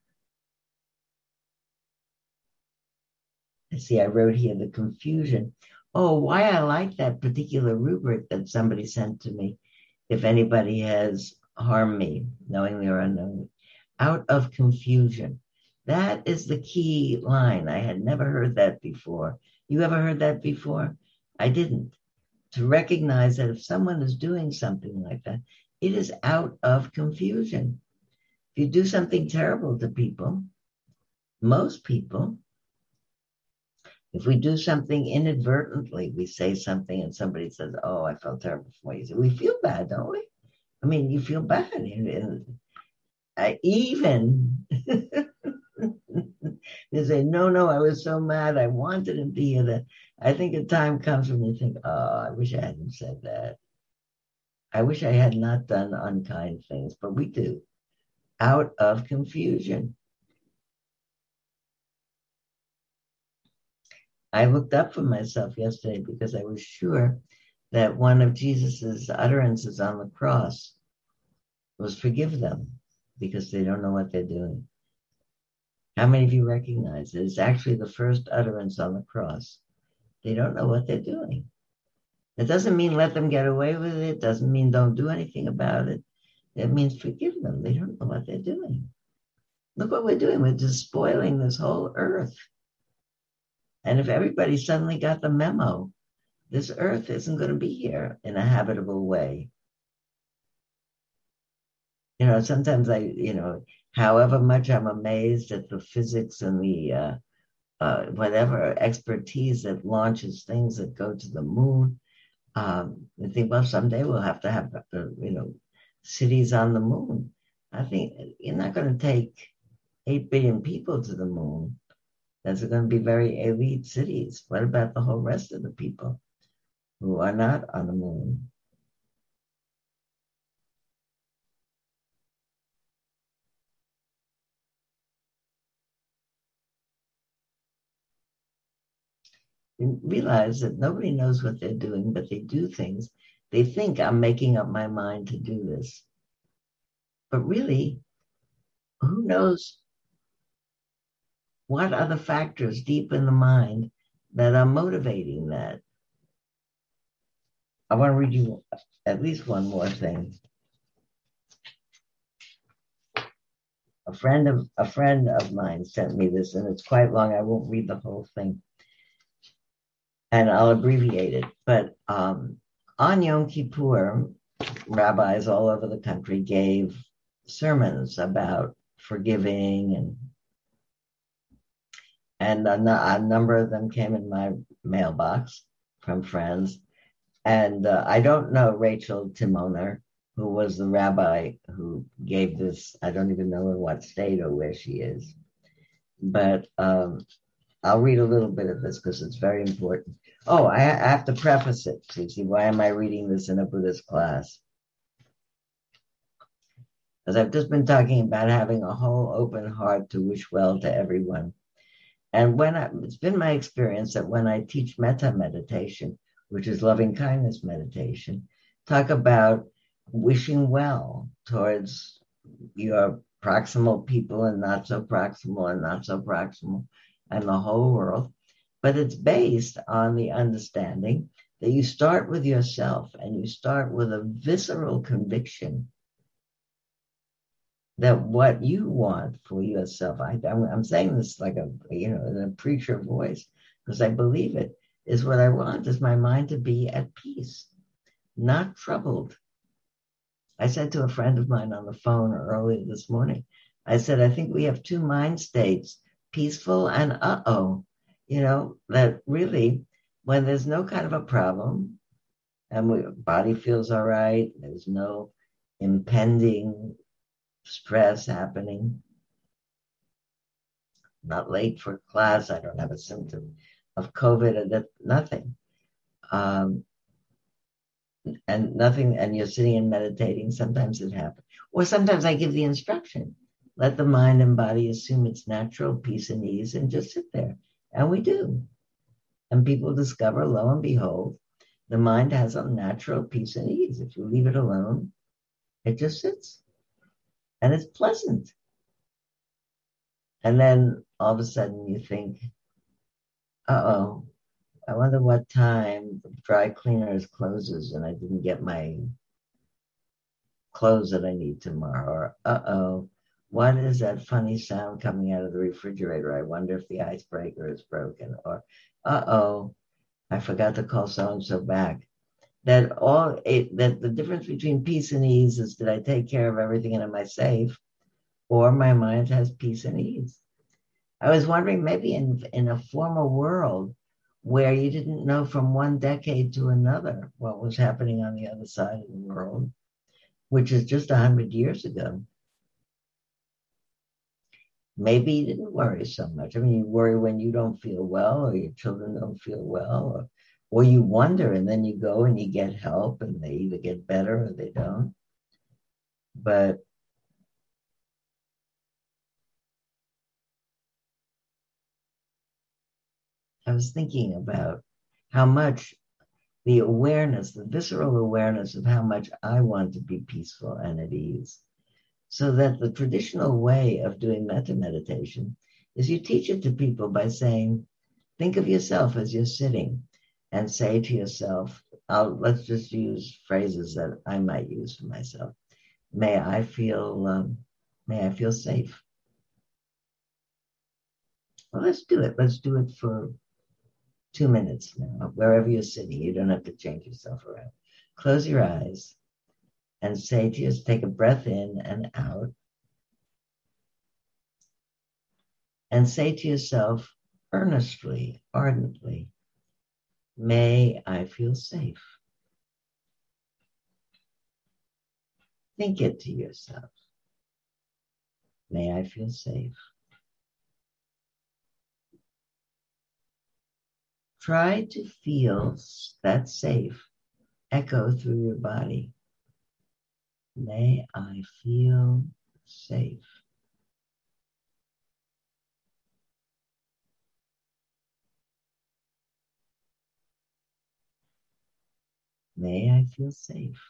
A: I see I wrote here the confusion. Oh, why I like that particular rubric that somebody sent to me. If anybody has harmed me, knowingly or unknowingly, out of confusion. That is the key line. I had never heard that before. You ever heard that before? I didn't. To recognize that if someone is doing something like that, it is out of confusion. If you do something terrible to people, most people, if we do something inadvertently, we say something and somebody says, oh, I felt terrible for you. We feel bad, don't we? I mean, you feel bad. And I even, they say, no, no, I was so mad. I wanted him to hear that. I think a time comes when you think, oh, I wish I hadn't said that. I wish I had not done unkind things, but we do. Out of confusion. I looked up for myself yesterday because I was sure that one of Jesus's utterances on the cross was forgive them. because they don't know what they're doing. How many of you recognize it? It's actually the first utterance on the cross. They don't know what they're doing. It doesn't mean let them get away with it. It doesn't mean don't do anything about it. It means forgive them. They don't know what they're doing. Look what we're doing. We're just spoiling this whole earth. And if everybody suddenly got the memo, this earth isn't going to be here in a habitable way. You know, sometimes I, you know, however much I'm amazed at the physics and the uh, uh, whatever expertise that launches things that go to the moon, um, I think, well, someday we'll have to have, uh, you know, cities on the moon. I think you're not going to take eight billion people to the moon. Those are going to be very elite cities. What about the whole rest of the people who are not on the moon? You realize that nobody knows what they're doing, but they do things. They think I'm making up my mind to do this. But really, who knows what are the factors deep in the mind that are motivating that? I want to read you at least one more thing. A friend of a friend of mine sent me this, and it's quite long. I won't read the whole thing, and I'll abbreviate it. But um, on Yom Kippur, rabbis all over the country gave sermons about forgiving, and and a, a number of them came in my mailbox from friends. And uh, I don't know Rachel Timoner, who was the rabbi who gave this. I don't even know in what state or where she is. But um, I'll read a little bit of this because it's very important. Oh, I, I have to preface it, Susie. Why am I reading this in a Buddhist class? Because I've just been talking about having a whole open heart to wish well to everyone. And when I, it's been my experience that when I teach metta meditation, which is loving kindness meditation, talk about wishing well towards your proximal people and not so proximal and not so proximal and the whole world. But it's based on the understanding that you start with yourself and you start with a visceral conviction that what you want for yourself, I, I'm, I'm saying this like a, you know, in a preacher voice, because I believe it, is what I want is my mind to be at peace, not troubled. I said to a friend of mine on the phone early this morning, I said, I think we have two mind states, peaceful and uh-oh, you know, that really, when there's no kind of a problem and we, body feels all right, there's no impending stress happening, not late for class, I don't have a symptom of COVID or that, nothing. Um, and nothing, and you're sitting and meditating, sometimes it happens. Or sometimes I give the instruction, let the mind and body assume its natural peace and ease and just sit there. And we do. And people discover, lo and behold, the mind has a natural peace and ease. If you leave it alone, it just sits. And it's pleasant. And then all of a sudden you think, uh-oh, I wonder what time the dry cleaners closes and I didn't get my clothes that I need tomorrow. Or, uh-oh, what is that funny sound coming out of the refrigerator? I wonder if the icebreaker is broken. Or, uh-oh, I forgot to call so-and-so back. That all it, that the difference between peace and ease is did I take care of everything and am I safe? Or my mind has peace and ease. I was wondering maybe in, in a former world where you didn't know from one decade to another what was happening on the other side of the world, which is just a hundred years ago. Maybe you didn't worry so much. I mean, you worry when you don't feel well or your children don't feel well, or, or you wonder and then you go and you get help and they either get better or they don't. But I was thinking about how much the awareness, the visceral awareness of how much I want to be peaceful and at ease So that the traditional way of doing metta meditation is you teach it to people by saying, think of yourself as you're sitting and say to yourself, I'll, let's just use phrases that I might use for myself. May I feel, um, may I feel safe. Well, let's do it. Let's do it for two minutes now, wherever you're sitting. You don't have to change yourself around. Close your eyes and say to yourself, take a breath in and out, and say to yourself earnestly, ardently, may I feel safe. Think it to yourself. May I feel safe. Try to feel that safe echo through your body. May I feel safe. May I feel safe.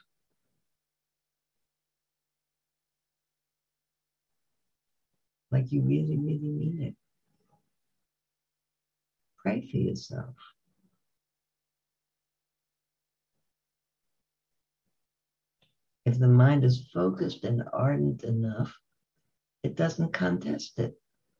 A: Like you really, really mean it. Pray for yourself. If the mind is focused and ardent enough, it doesn't contest it.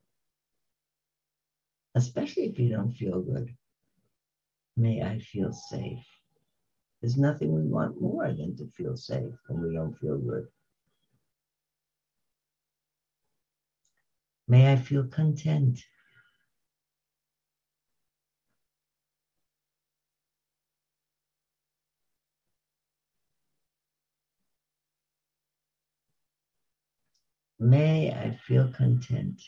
A: Especially if you don't feel good. May I feel safe. There's nothing we want more than to feel safe when we don't feel good. May I feel content. May I feel content.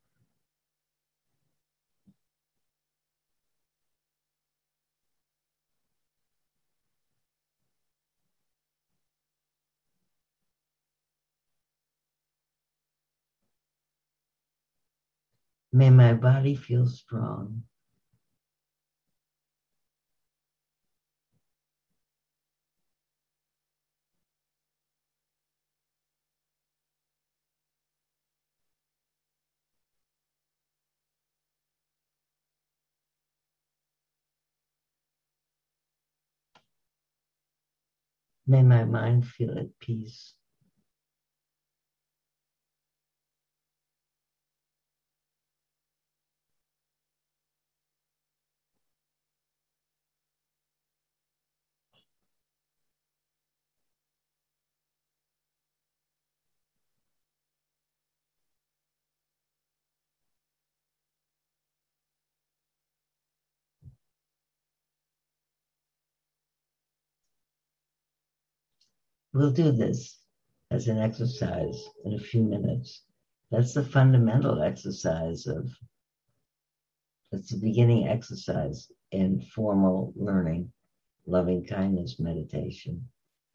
A: May my body feel strong. May my mind feel at peace. We'll do this as an exercise in a few minutes. That's the fundamental exercise of, that's the beginning exercise in formal learning, loving kindness meditation.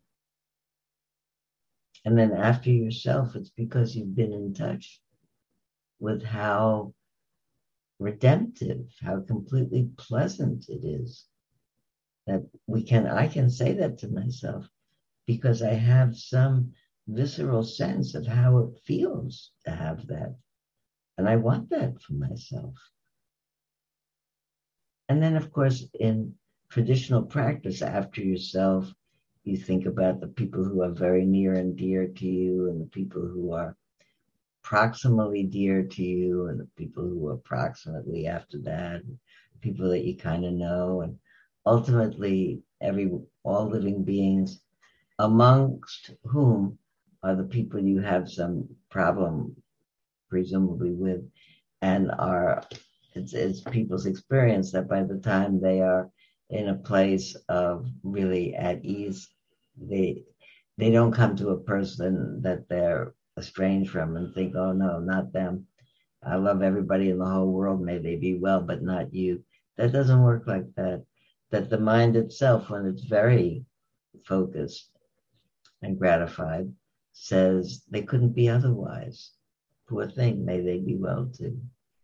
A: And then after yourself, it's because you've been in touch with how redemptive, how completely pleasant it is that we can, I can say that to myself because I have some visceral sense of how it feels to have that. And I want that for myself. And then, of course, in traditional practice, after yourself, you think about the people who are very near and dear to you and the people who are proximally dear to you and the people who are proximately after that, people that you kind of know, and ultimately every all living beings, amongst whom are the people you have some problem presumably with, and are it's, it's people's experience that by the time they are in a place of really at ease, they they don't come to a person that they're estranged from and think, oh no, not them. I love everybody in the whole world, may they be well, but not you. That doesn't work like that. That the mind itself, when it's very focused and gratified, says they couldn't be otherwise. Poor thing, may they be well too.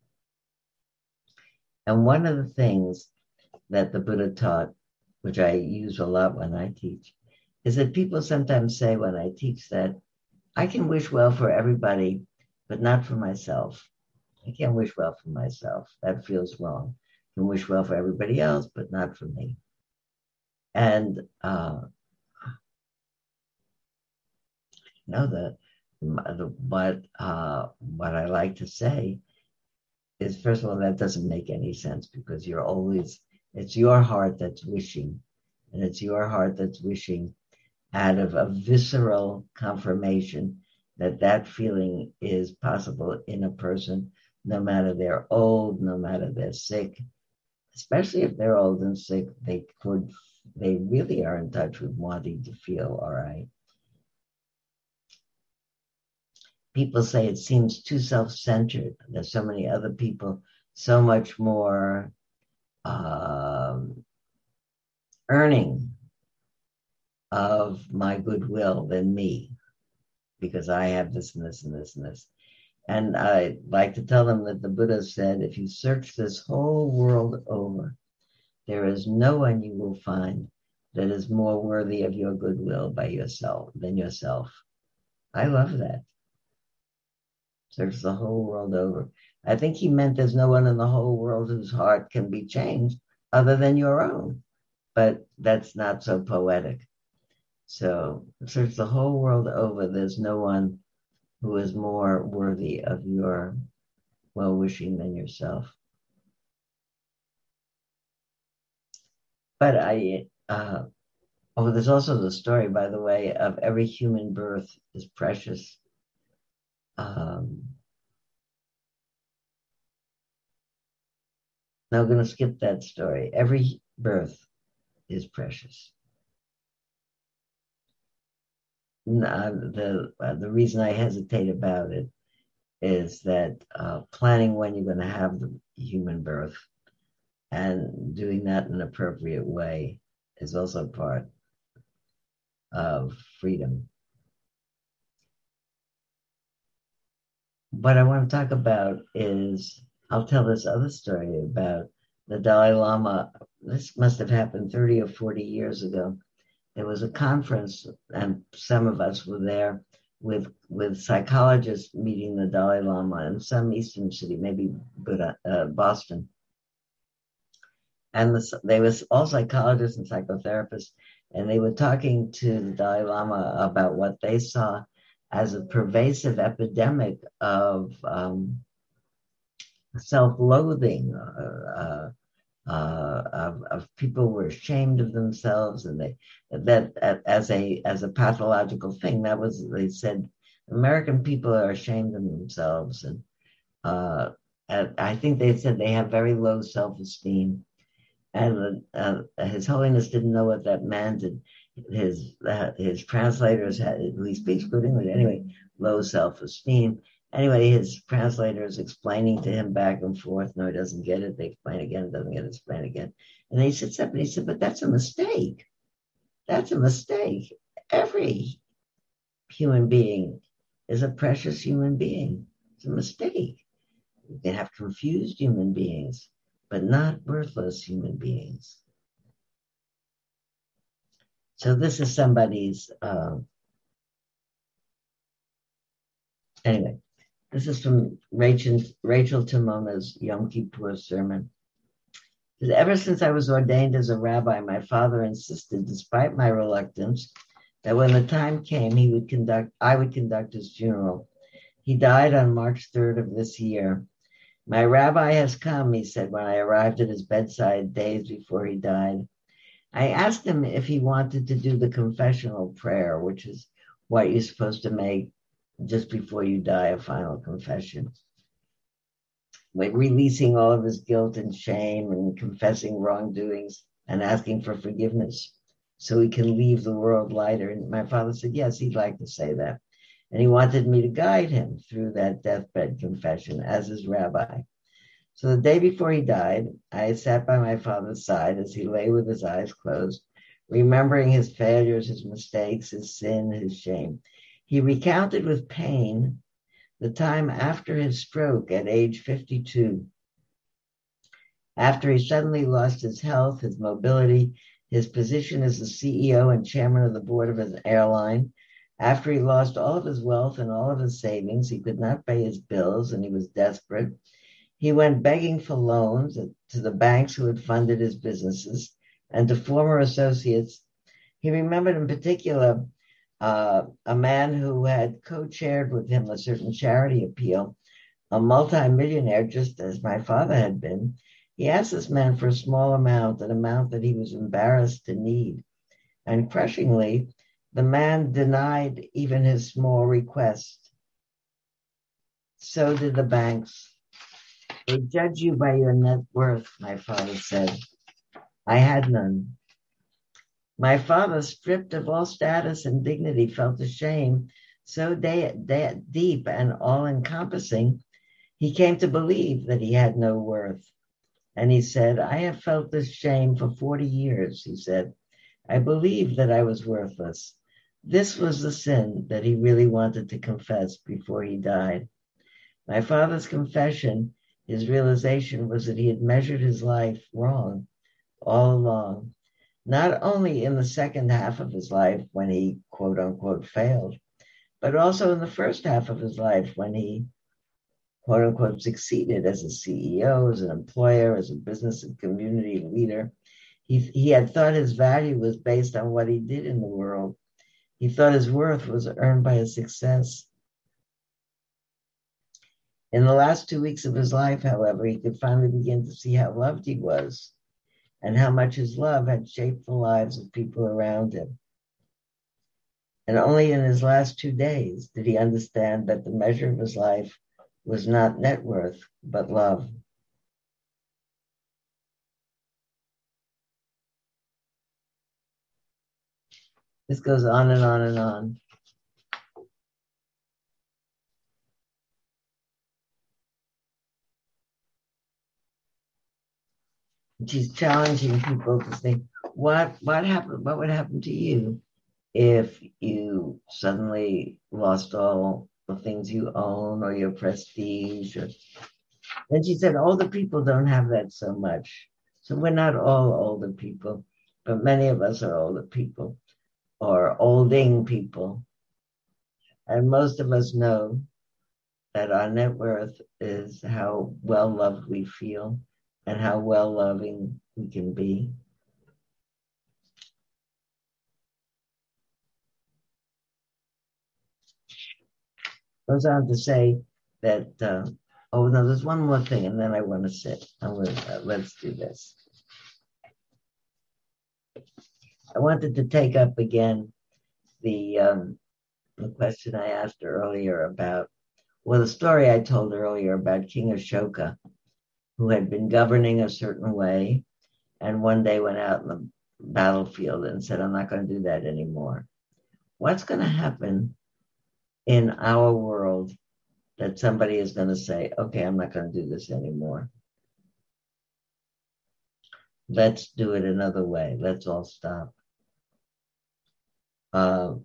A: And one of the things that the Buddha taught, which I use a lot when I teach, is that people sometimes say when I teach that I can wish well for everybody, but not for myself. I can't wish well for myself. That feels wrong. I can wish well for everybody else, but not for me. And uh, you know the, the what uh, what I like to say is, first of all, that doesn't make any sense, because you're always, it's your heart that's wishing, and it's your heart that's wishing out of a visceral confirmation that that feeling is possible in a person, no matter they're old, no matter they're sick. Especially if they're old and sick, they could, they really are in touch with wanting to feel all right. People say it seems too self-centered. There's so many other people, so much more um, earning of my goodwill than me, because I have this and this and this and this. And I like to tell them that the Buddha said, if you search this whole world over, there is no one you will find that is more worthy of your goodwill by yourself than yourself. I love that. Search the whole world over. I think he meant there's no one in the whole world whose heart can be changed other than your own. But that's not so poetic. So search the whole world over. There's no one who is more worthy of your well-wishing than yourself. But I, uh, oh, there's also the story, by the way, of every human birth is precious. Um, now I'm going to skip that story. Every birth is precious. Uh, the uh, the reason I hesitate about it is that uh, planning when you're going to have the human birth and doing that in an appropriate way is also part of freedom. What I want to talk about is, I'll tell this other story about the Dalai Lama. This must have happened thirty or forty years ago. There was a conference, and some of us were there with with psychologists meeting the Dalai Lama in some eastern city, maybe Buddha, uh, Boston. And the, they were all psychologists and psychotherapists, and they were talking to the Dalai Lama about what they saw as a pervasive epidemic of um, self-loathing, uh, uh, uh, of, of people were ashamed of themselves, and they that as a as a pathological thing. That was, they said, American people are ashamed of themselves, and, uh, and I think they said they have very low self-esteem. And uh, His Holiness didn't know what that meant, and his uh, his translators had, he speaks good English anyway, low self-esteem. Anyway, his translator is explaining to him back and forth. No, he doesn't get it. They explain again, doesn't get it, explain again. And he sits up and he said, but that's a mistake. That's a mistake. Every human being is a precious human being. It's a mistake. You can have confused human beings, but not worthless human beings. So this is somebody's, uh, anyway, this is from Rachel, Rachel Timona's Yom Kippur sermon. Ever since I was ordained as a rabbi, my father insisted, despite my reluctance, that when the time came, he would conduct, I would conduct his funeral. He died on March third of this year. My rabbi has come, he said when I arrived at his bedside days before he died. I asked him if he wanted to do the confessional prayer, which is what you're supposed to make just before you die, a final confession. Like releasing all of his guilt and shame and confessing wrongdoings and asking for forgiveness so he can leave the world lighter. And my father said, yes, he'd like to say that. And he wanted me to guide him through that deathbed confession as his rabbi. So the day before he died, I sat by my father's side as he lay with his eyes closed, remembering his failures, his mistakes, his sin, his shame. He recounted with pain the time after his stroke at age fifty-two, after he suddenly lost his health, his mobility, his position as the C E O and chairman of the board of an airline, After he lost all of his wealth and all of his savings, he could not pay his bills and he was desperate. He went begging for loans to the banks who had funded his businesses and to former associates. He remembered in particular uh, a man who had co-chaired with him a certain charity appeal, a multimillionaire, just as my father had been. He asked this man for a small amount, an amount that he was embarrassed to need. And crushingly, the man denied even his small request. So did the banks. They judge you by your net worth, my father said. I had none. My father, stripped of all status and dignity, felt a shame so de- de- deep and all-encompassing, he came to believe that he had no worth. And he said, I have felt this shame for forty years, he said. I believed that I was worthless. This was the sin that he really wanted to confess before he died. My father's confession, his realization, was that he had measured his life wrong all along. Not only in the second half of his life when he, quote unquote, failed, but also in the first half of his life when he, quote unquote, succeeded as a C E O, as an employer, as a business and community leader. He, he had thought his value was based on what he did in the world. He thought his worth was earned by his success. In the last two weeks of his life, however, he could finally begin to see how loved he was and how much his love had shaped the lives of people around him. And only in his last two days did he understand that the measure of his life was not net worth, but love. This goes on and on and on. She's challenging people to think, what what happened? What would happen to you if you suddenly lost all the things you own or your prestige? Or... Then she said, older people don't have that so much. So we're not all older people, but many of us are older people or olding people. And most of us know that our net worth is how well loved we feel and how well loving we can be. Goes on to say that, uh, oh no, there's one more thing, and then I want to sit. I'm gonna, uh, let's do this. I wanted to take up again the um, the question I asked earlier about, well, the story I told earlier about King Ashoka, who had been governing a certain way, and one day went out in the battlefield and said, I'm not going to do that anymore. What's going to happen in our world that somebody is going to say, okay, I'm not going to do this anymore. Let's do it another way. Let's all stop. Uh,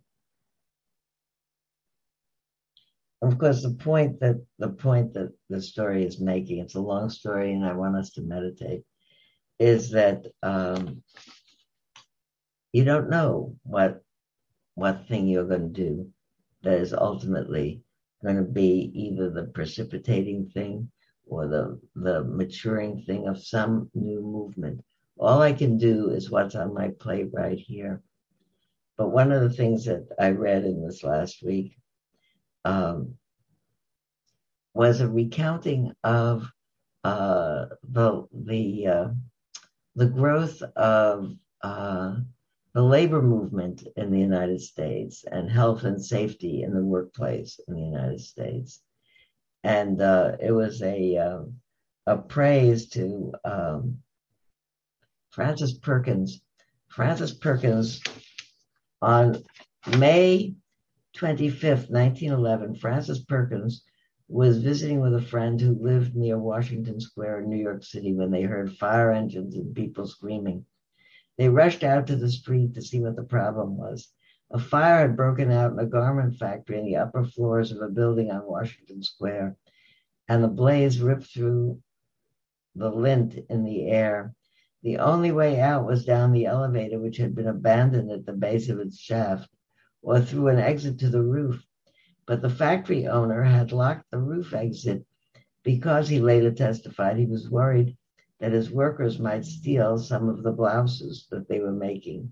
A: of course, the point that the point that the story is making, it's a long story and I want us to meditate, is that um, you don't know what what thing you're going to do that is ultimately going to be either the precipitating thing or the the maturing thing of some new movement. All I can do is what's on my plate right here. But one of the things that I read in this last week um, was a recounting of uh, the the uh, the growth of uh, the labor movement in the United States and health and safety in the workplace in the United States. And uh, it was a, uh, a praise to um, Frances Perkins. Frances Perkins, on May twenty-fifth, nineteen eleven, Frances Perkins was visiting with a friend who lived near Washington Square in New York City when they heard fire engines and people screaming. They rushed out to the street to see what the problem was. A fire had broken out in a garment factory in the upper floors of a building on Washington Square, and the blaze ripped through the lint in the air. The only way out was down the elevator, which had been abandoned at the base of its shaft. or through an exit to the roof, but the factory owner had locked the roof exit because, he later testified, he was worried that his workers might steal some of the blouses that they were making.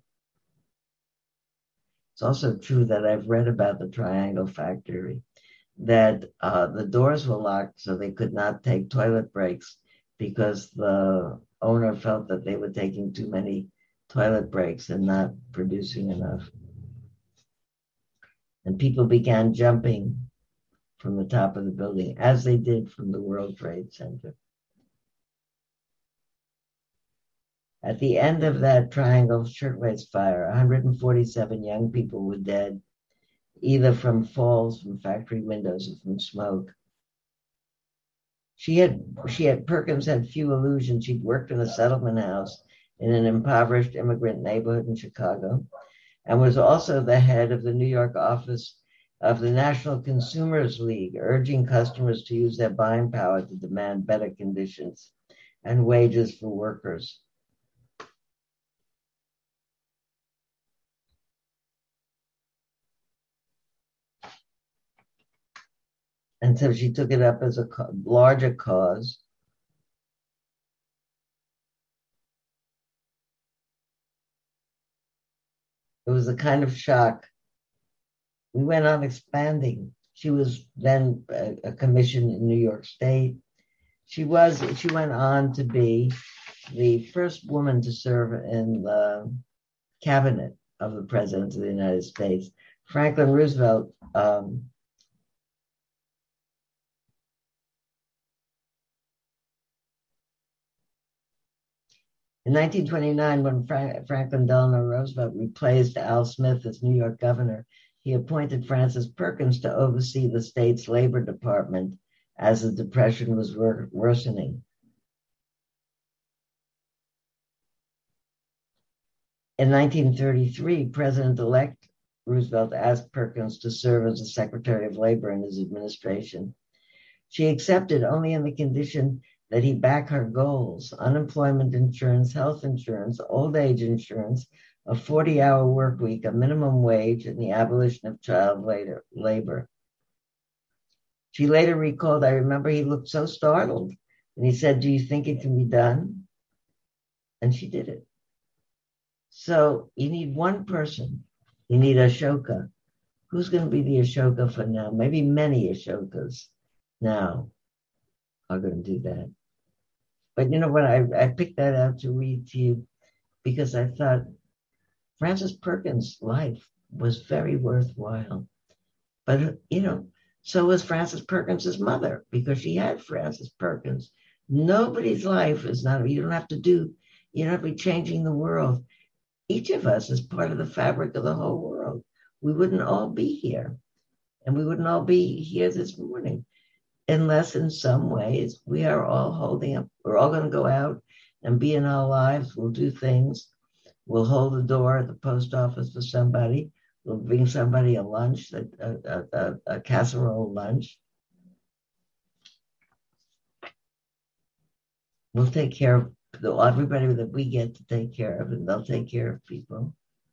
A: It's also true that I've read about the Triangle Factory, that uh, the doors were locked so they could not take toilet breaks because the owner felt that they were taking too many toilet breaks and not producing enough. And people began jumping from the top of the building, as they did from the World Trade Center. At the end of that Triangle Shirtwaist fire, one hundred forty-seven young people were dead, either from falls from factory windows or from smoke. She had, she had, Perkins had few illusions. She'd worked in a settlement house in an impoverished immigrant neighborhood in Chicago, and was also the head of the New York office of the National Consumers League, urging customers to use their buying power to demand better conditions and wages for workers. And so she took it up as a larger cause. It was a kind of shock. We went on expanding. She was then a, a commission in New York State. She was, she went on to be the first woman to serve in the cabinet of the President of the United States. Franklin Roosevelt um, in nineteen twenty-nine, when Frank, Franklin Delano Roosevelt replaced Al Smith as New York governor, he appointed Frances Perkins to oversee the state's labor department as the Depression was wor- worsening. In nineteen thirty-three, President-elect Roosevelt asked Perkins to serve as the Secretary of Labor in his administration. She accepted only on the condition that he back her goals: unemployment insurance, health insurance, old age insurance, a forty-hour work week, a minimum wage, and the abolition of child labor. She later recalled, "I remember he looked so startled, and he said, 'Do you think it can be done?' And she did it." So you need one person. You need Ashoka. Who's going to be the Ashoka for now? Maybe many Ashokas now are going to do that. But you know what? I, I picked that out to read to you because I thought Frances Perkins' life was very worthwhile. But, you know, so was Frances Perkins' mother, because she had Frances Perkins. Nobody's life is not, you don't have to do, you don't have to be changing the world. Each of us is part of the fabric of the whole world. We wouldn't all be here. And we wouldn't all be here this morning unless in some ways we are all holding up. We're all going to go out and be in our lives. We'll do things. We'll hold the door at the post office for somebody. We'll bring somebody a lunch, a, a, a, a casserole lunch. We'll take care of the, everybody that we get to take care of, and they'll take care of people.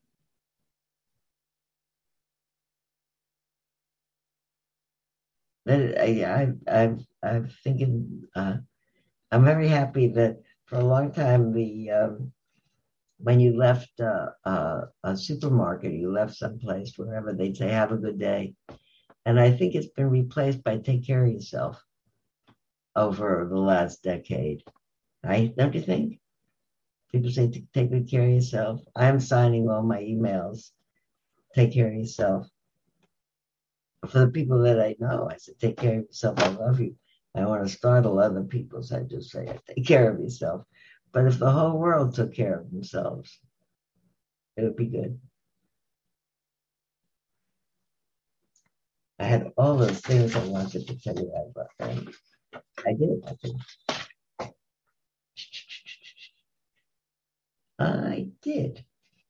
A: I, I, I've, I'm thinking, uh, I'm very happy that for a long time, the um, when you left uh, uh, a supermarket, you left someplace, wherever, they'd say, "Have a good day." And I think it's been replaced by "Take care of yourself" over the last decade. Right? Don't you think? People say, "Take good care of yourself." I'm signing all my emails, "Take care of yourself." For the people that I know, I said, "Take care of yourself. I love you." I want to startle other people, so I just say, "Take care of yourself." But if the whole world took care of themselves, it would be good. I had all those things I wanted to tell you about, and I did. I did. I did.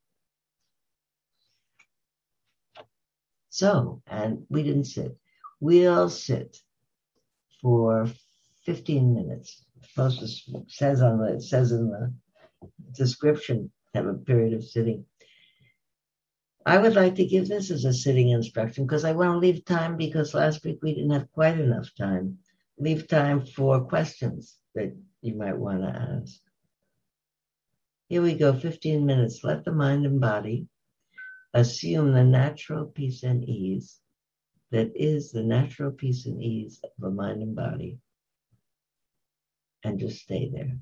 A: So, and we didn't sit. We'll sit for fifteen minutes. Supposed to says on the it says in the description have a period of sitting. I would like to give this as a sitting instruction because I want to leave time because last week we didn't have quite enough time. Leave time for questions that you might want to ask. Here we go, fifteen minutes. Let the mind and body assume the natural peace and ease that is the natural peace and ease of the mind and body, and just stay there.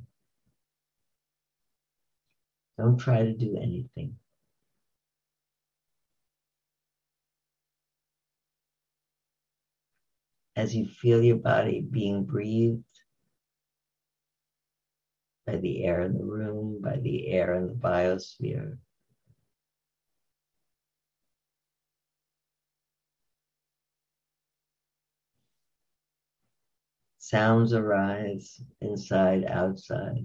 A: Don't try to do anything. As you feel your body being breathed by the air in the room, by the air in the biosphere, sounds arise inside, outside.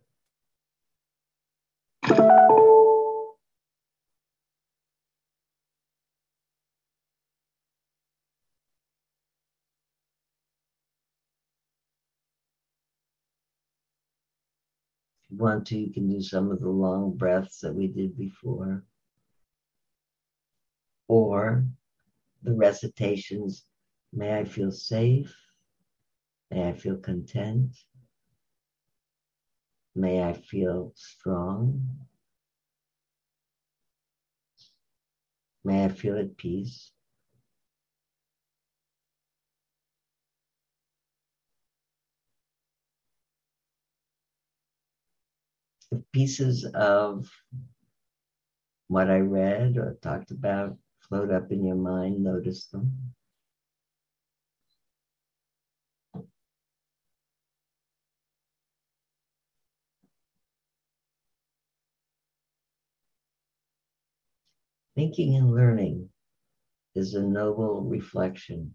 A: If you want to, you can do some of the long breaths that we did before, or the recitations. May I feel safe. May I feel content. May I feel strong. May I feel at peace. If pieces of what I read or talked about float up in your mind, notice them. Thinking and learning is a noble reflection.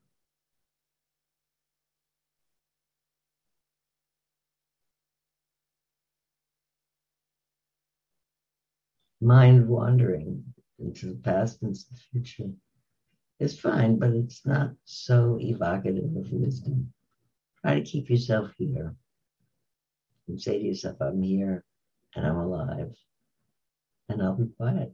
A: Mind wandering into the past and the future is fine, but it's not so evocative of wisdom. Try to keep yourself here and say to yourself, I'm here and I'm alive, and I'll be quiet.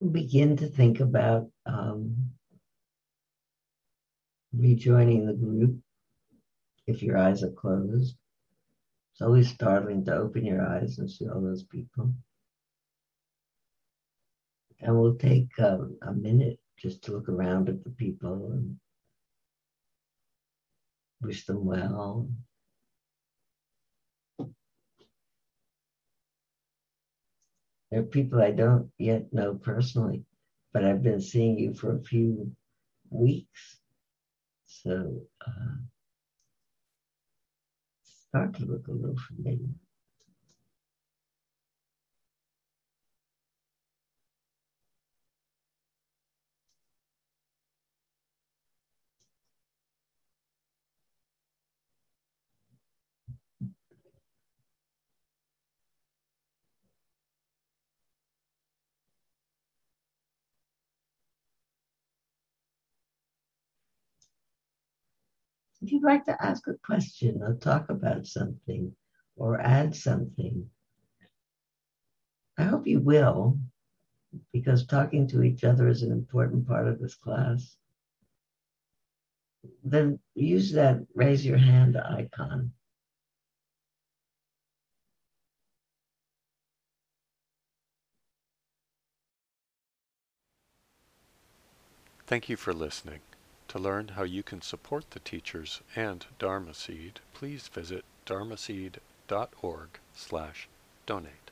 A: begin to think about um, rejoining the group if your eyes are closed. It's always startling to open your eyes and see all those people. And we'll take um, a minute just to look around at the people and wish them well. There are people I don't yet know personally, but I've been seeing you for a few weeks. So uh, start to look a little familiar. If you'd like to ask a question or talk about something or add something, I hope you will, because talking to each other is an important part of this class. Then use that raise your hand icon.
C: Thank you for listening. To learn how you can support the teachers and Dharma Seed, please visit dharmaseed dot org slash donate.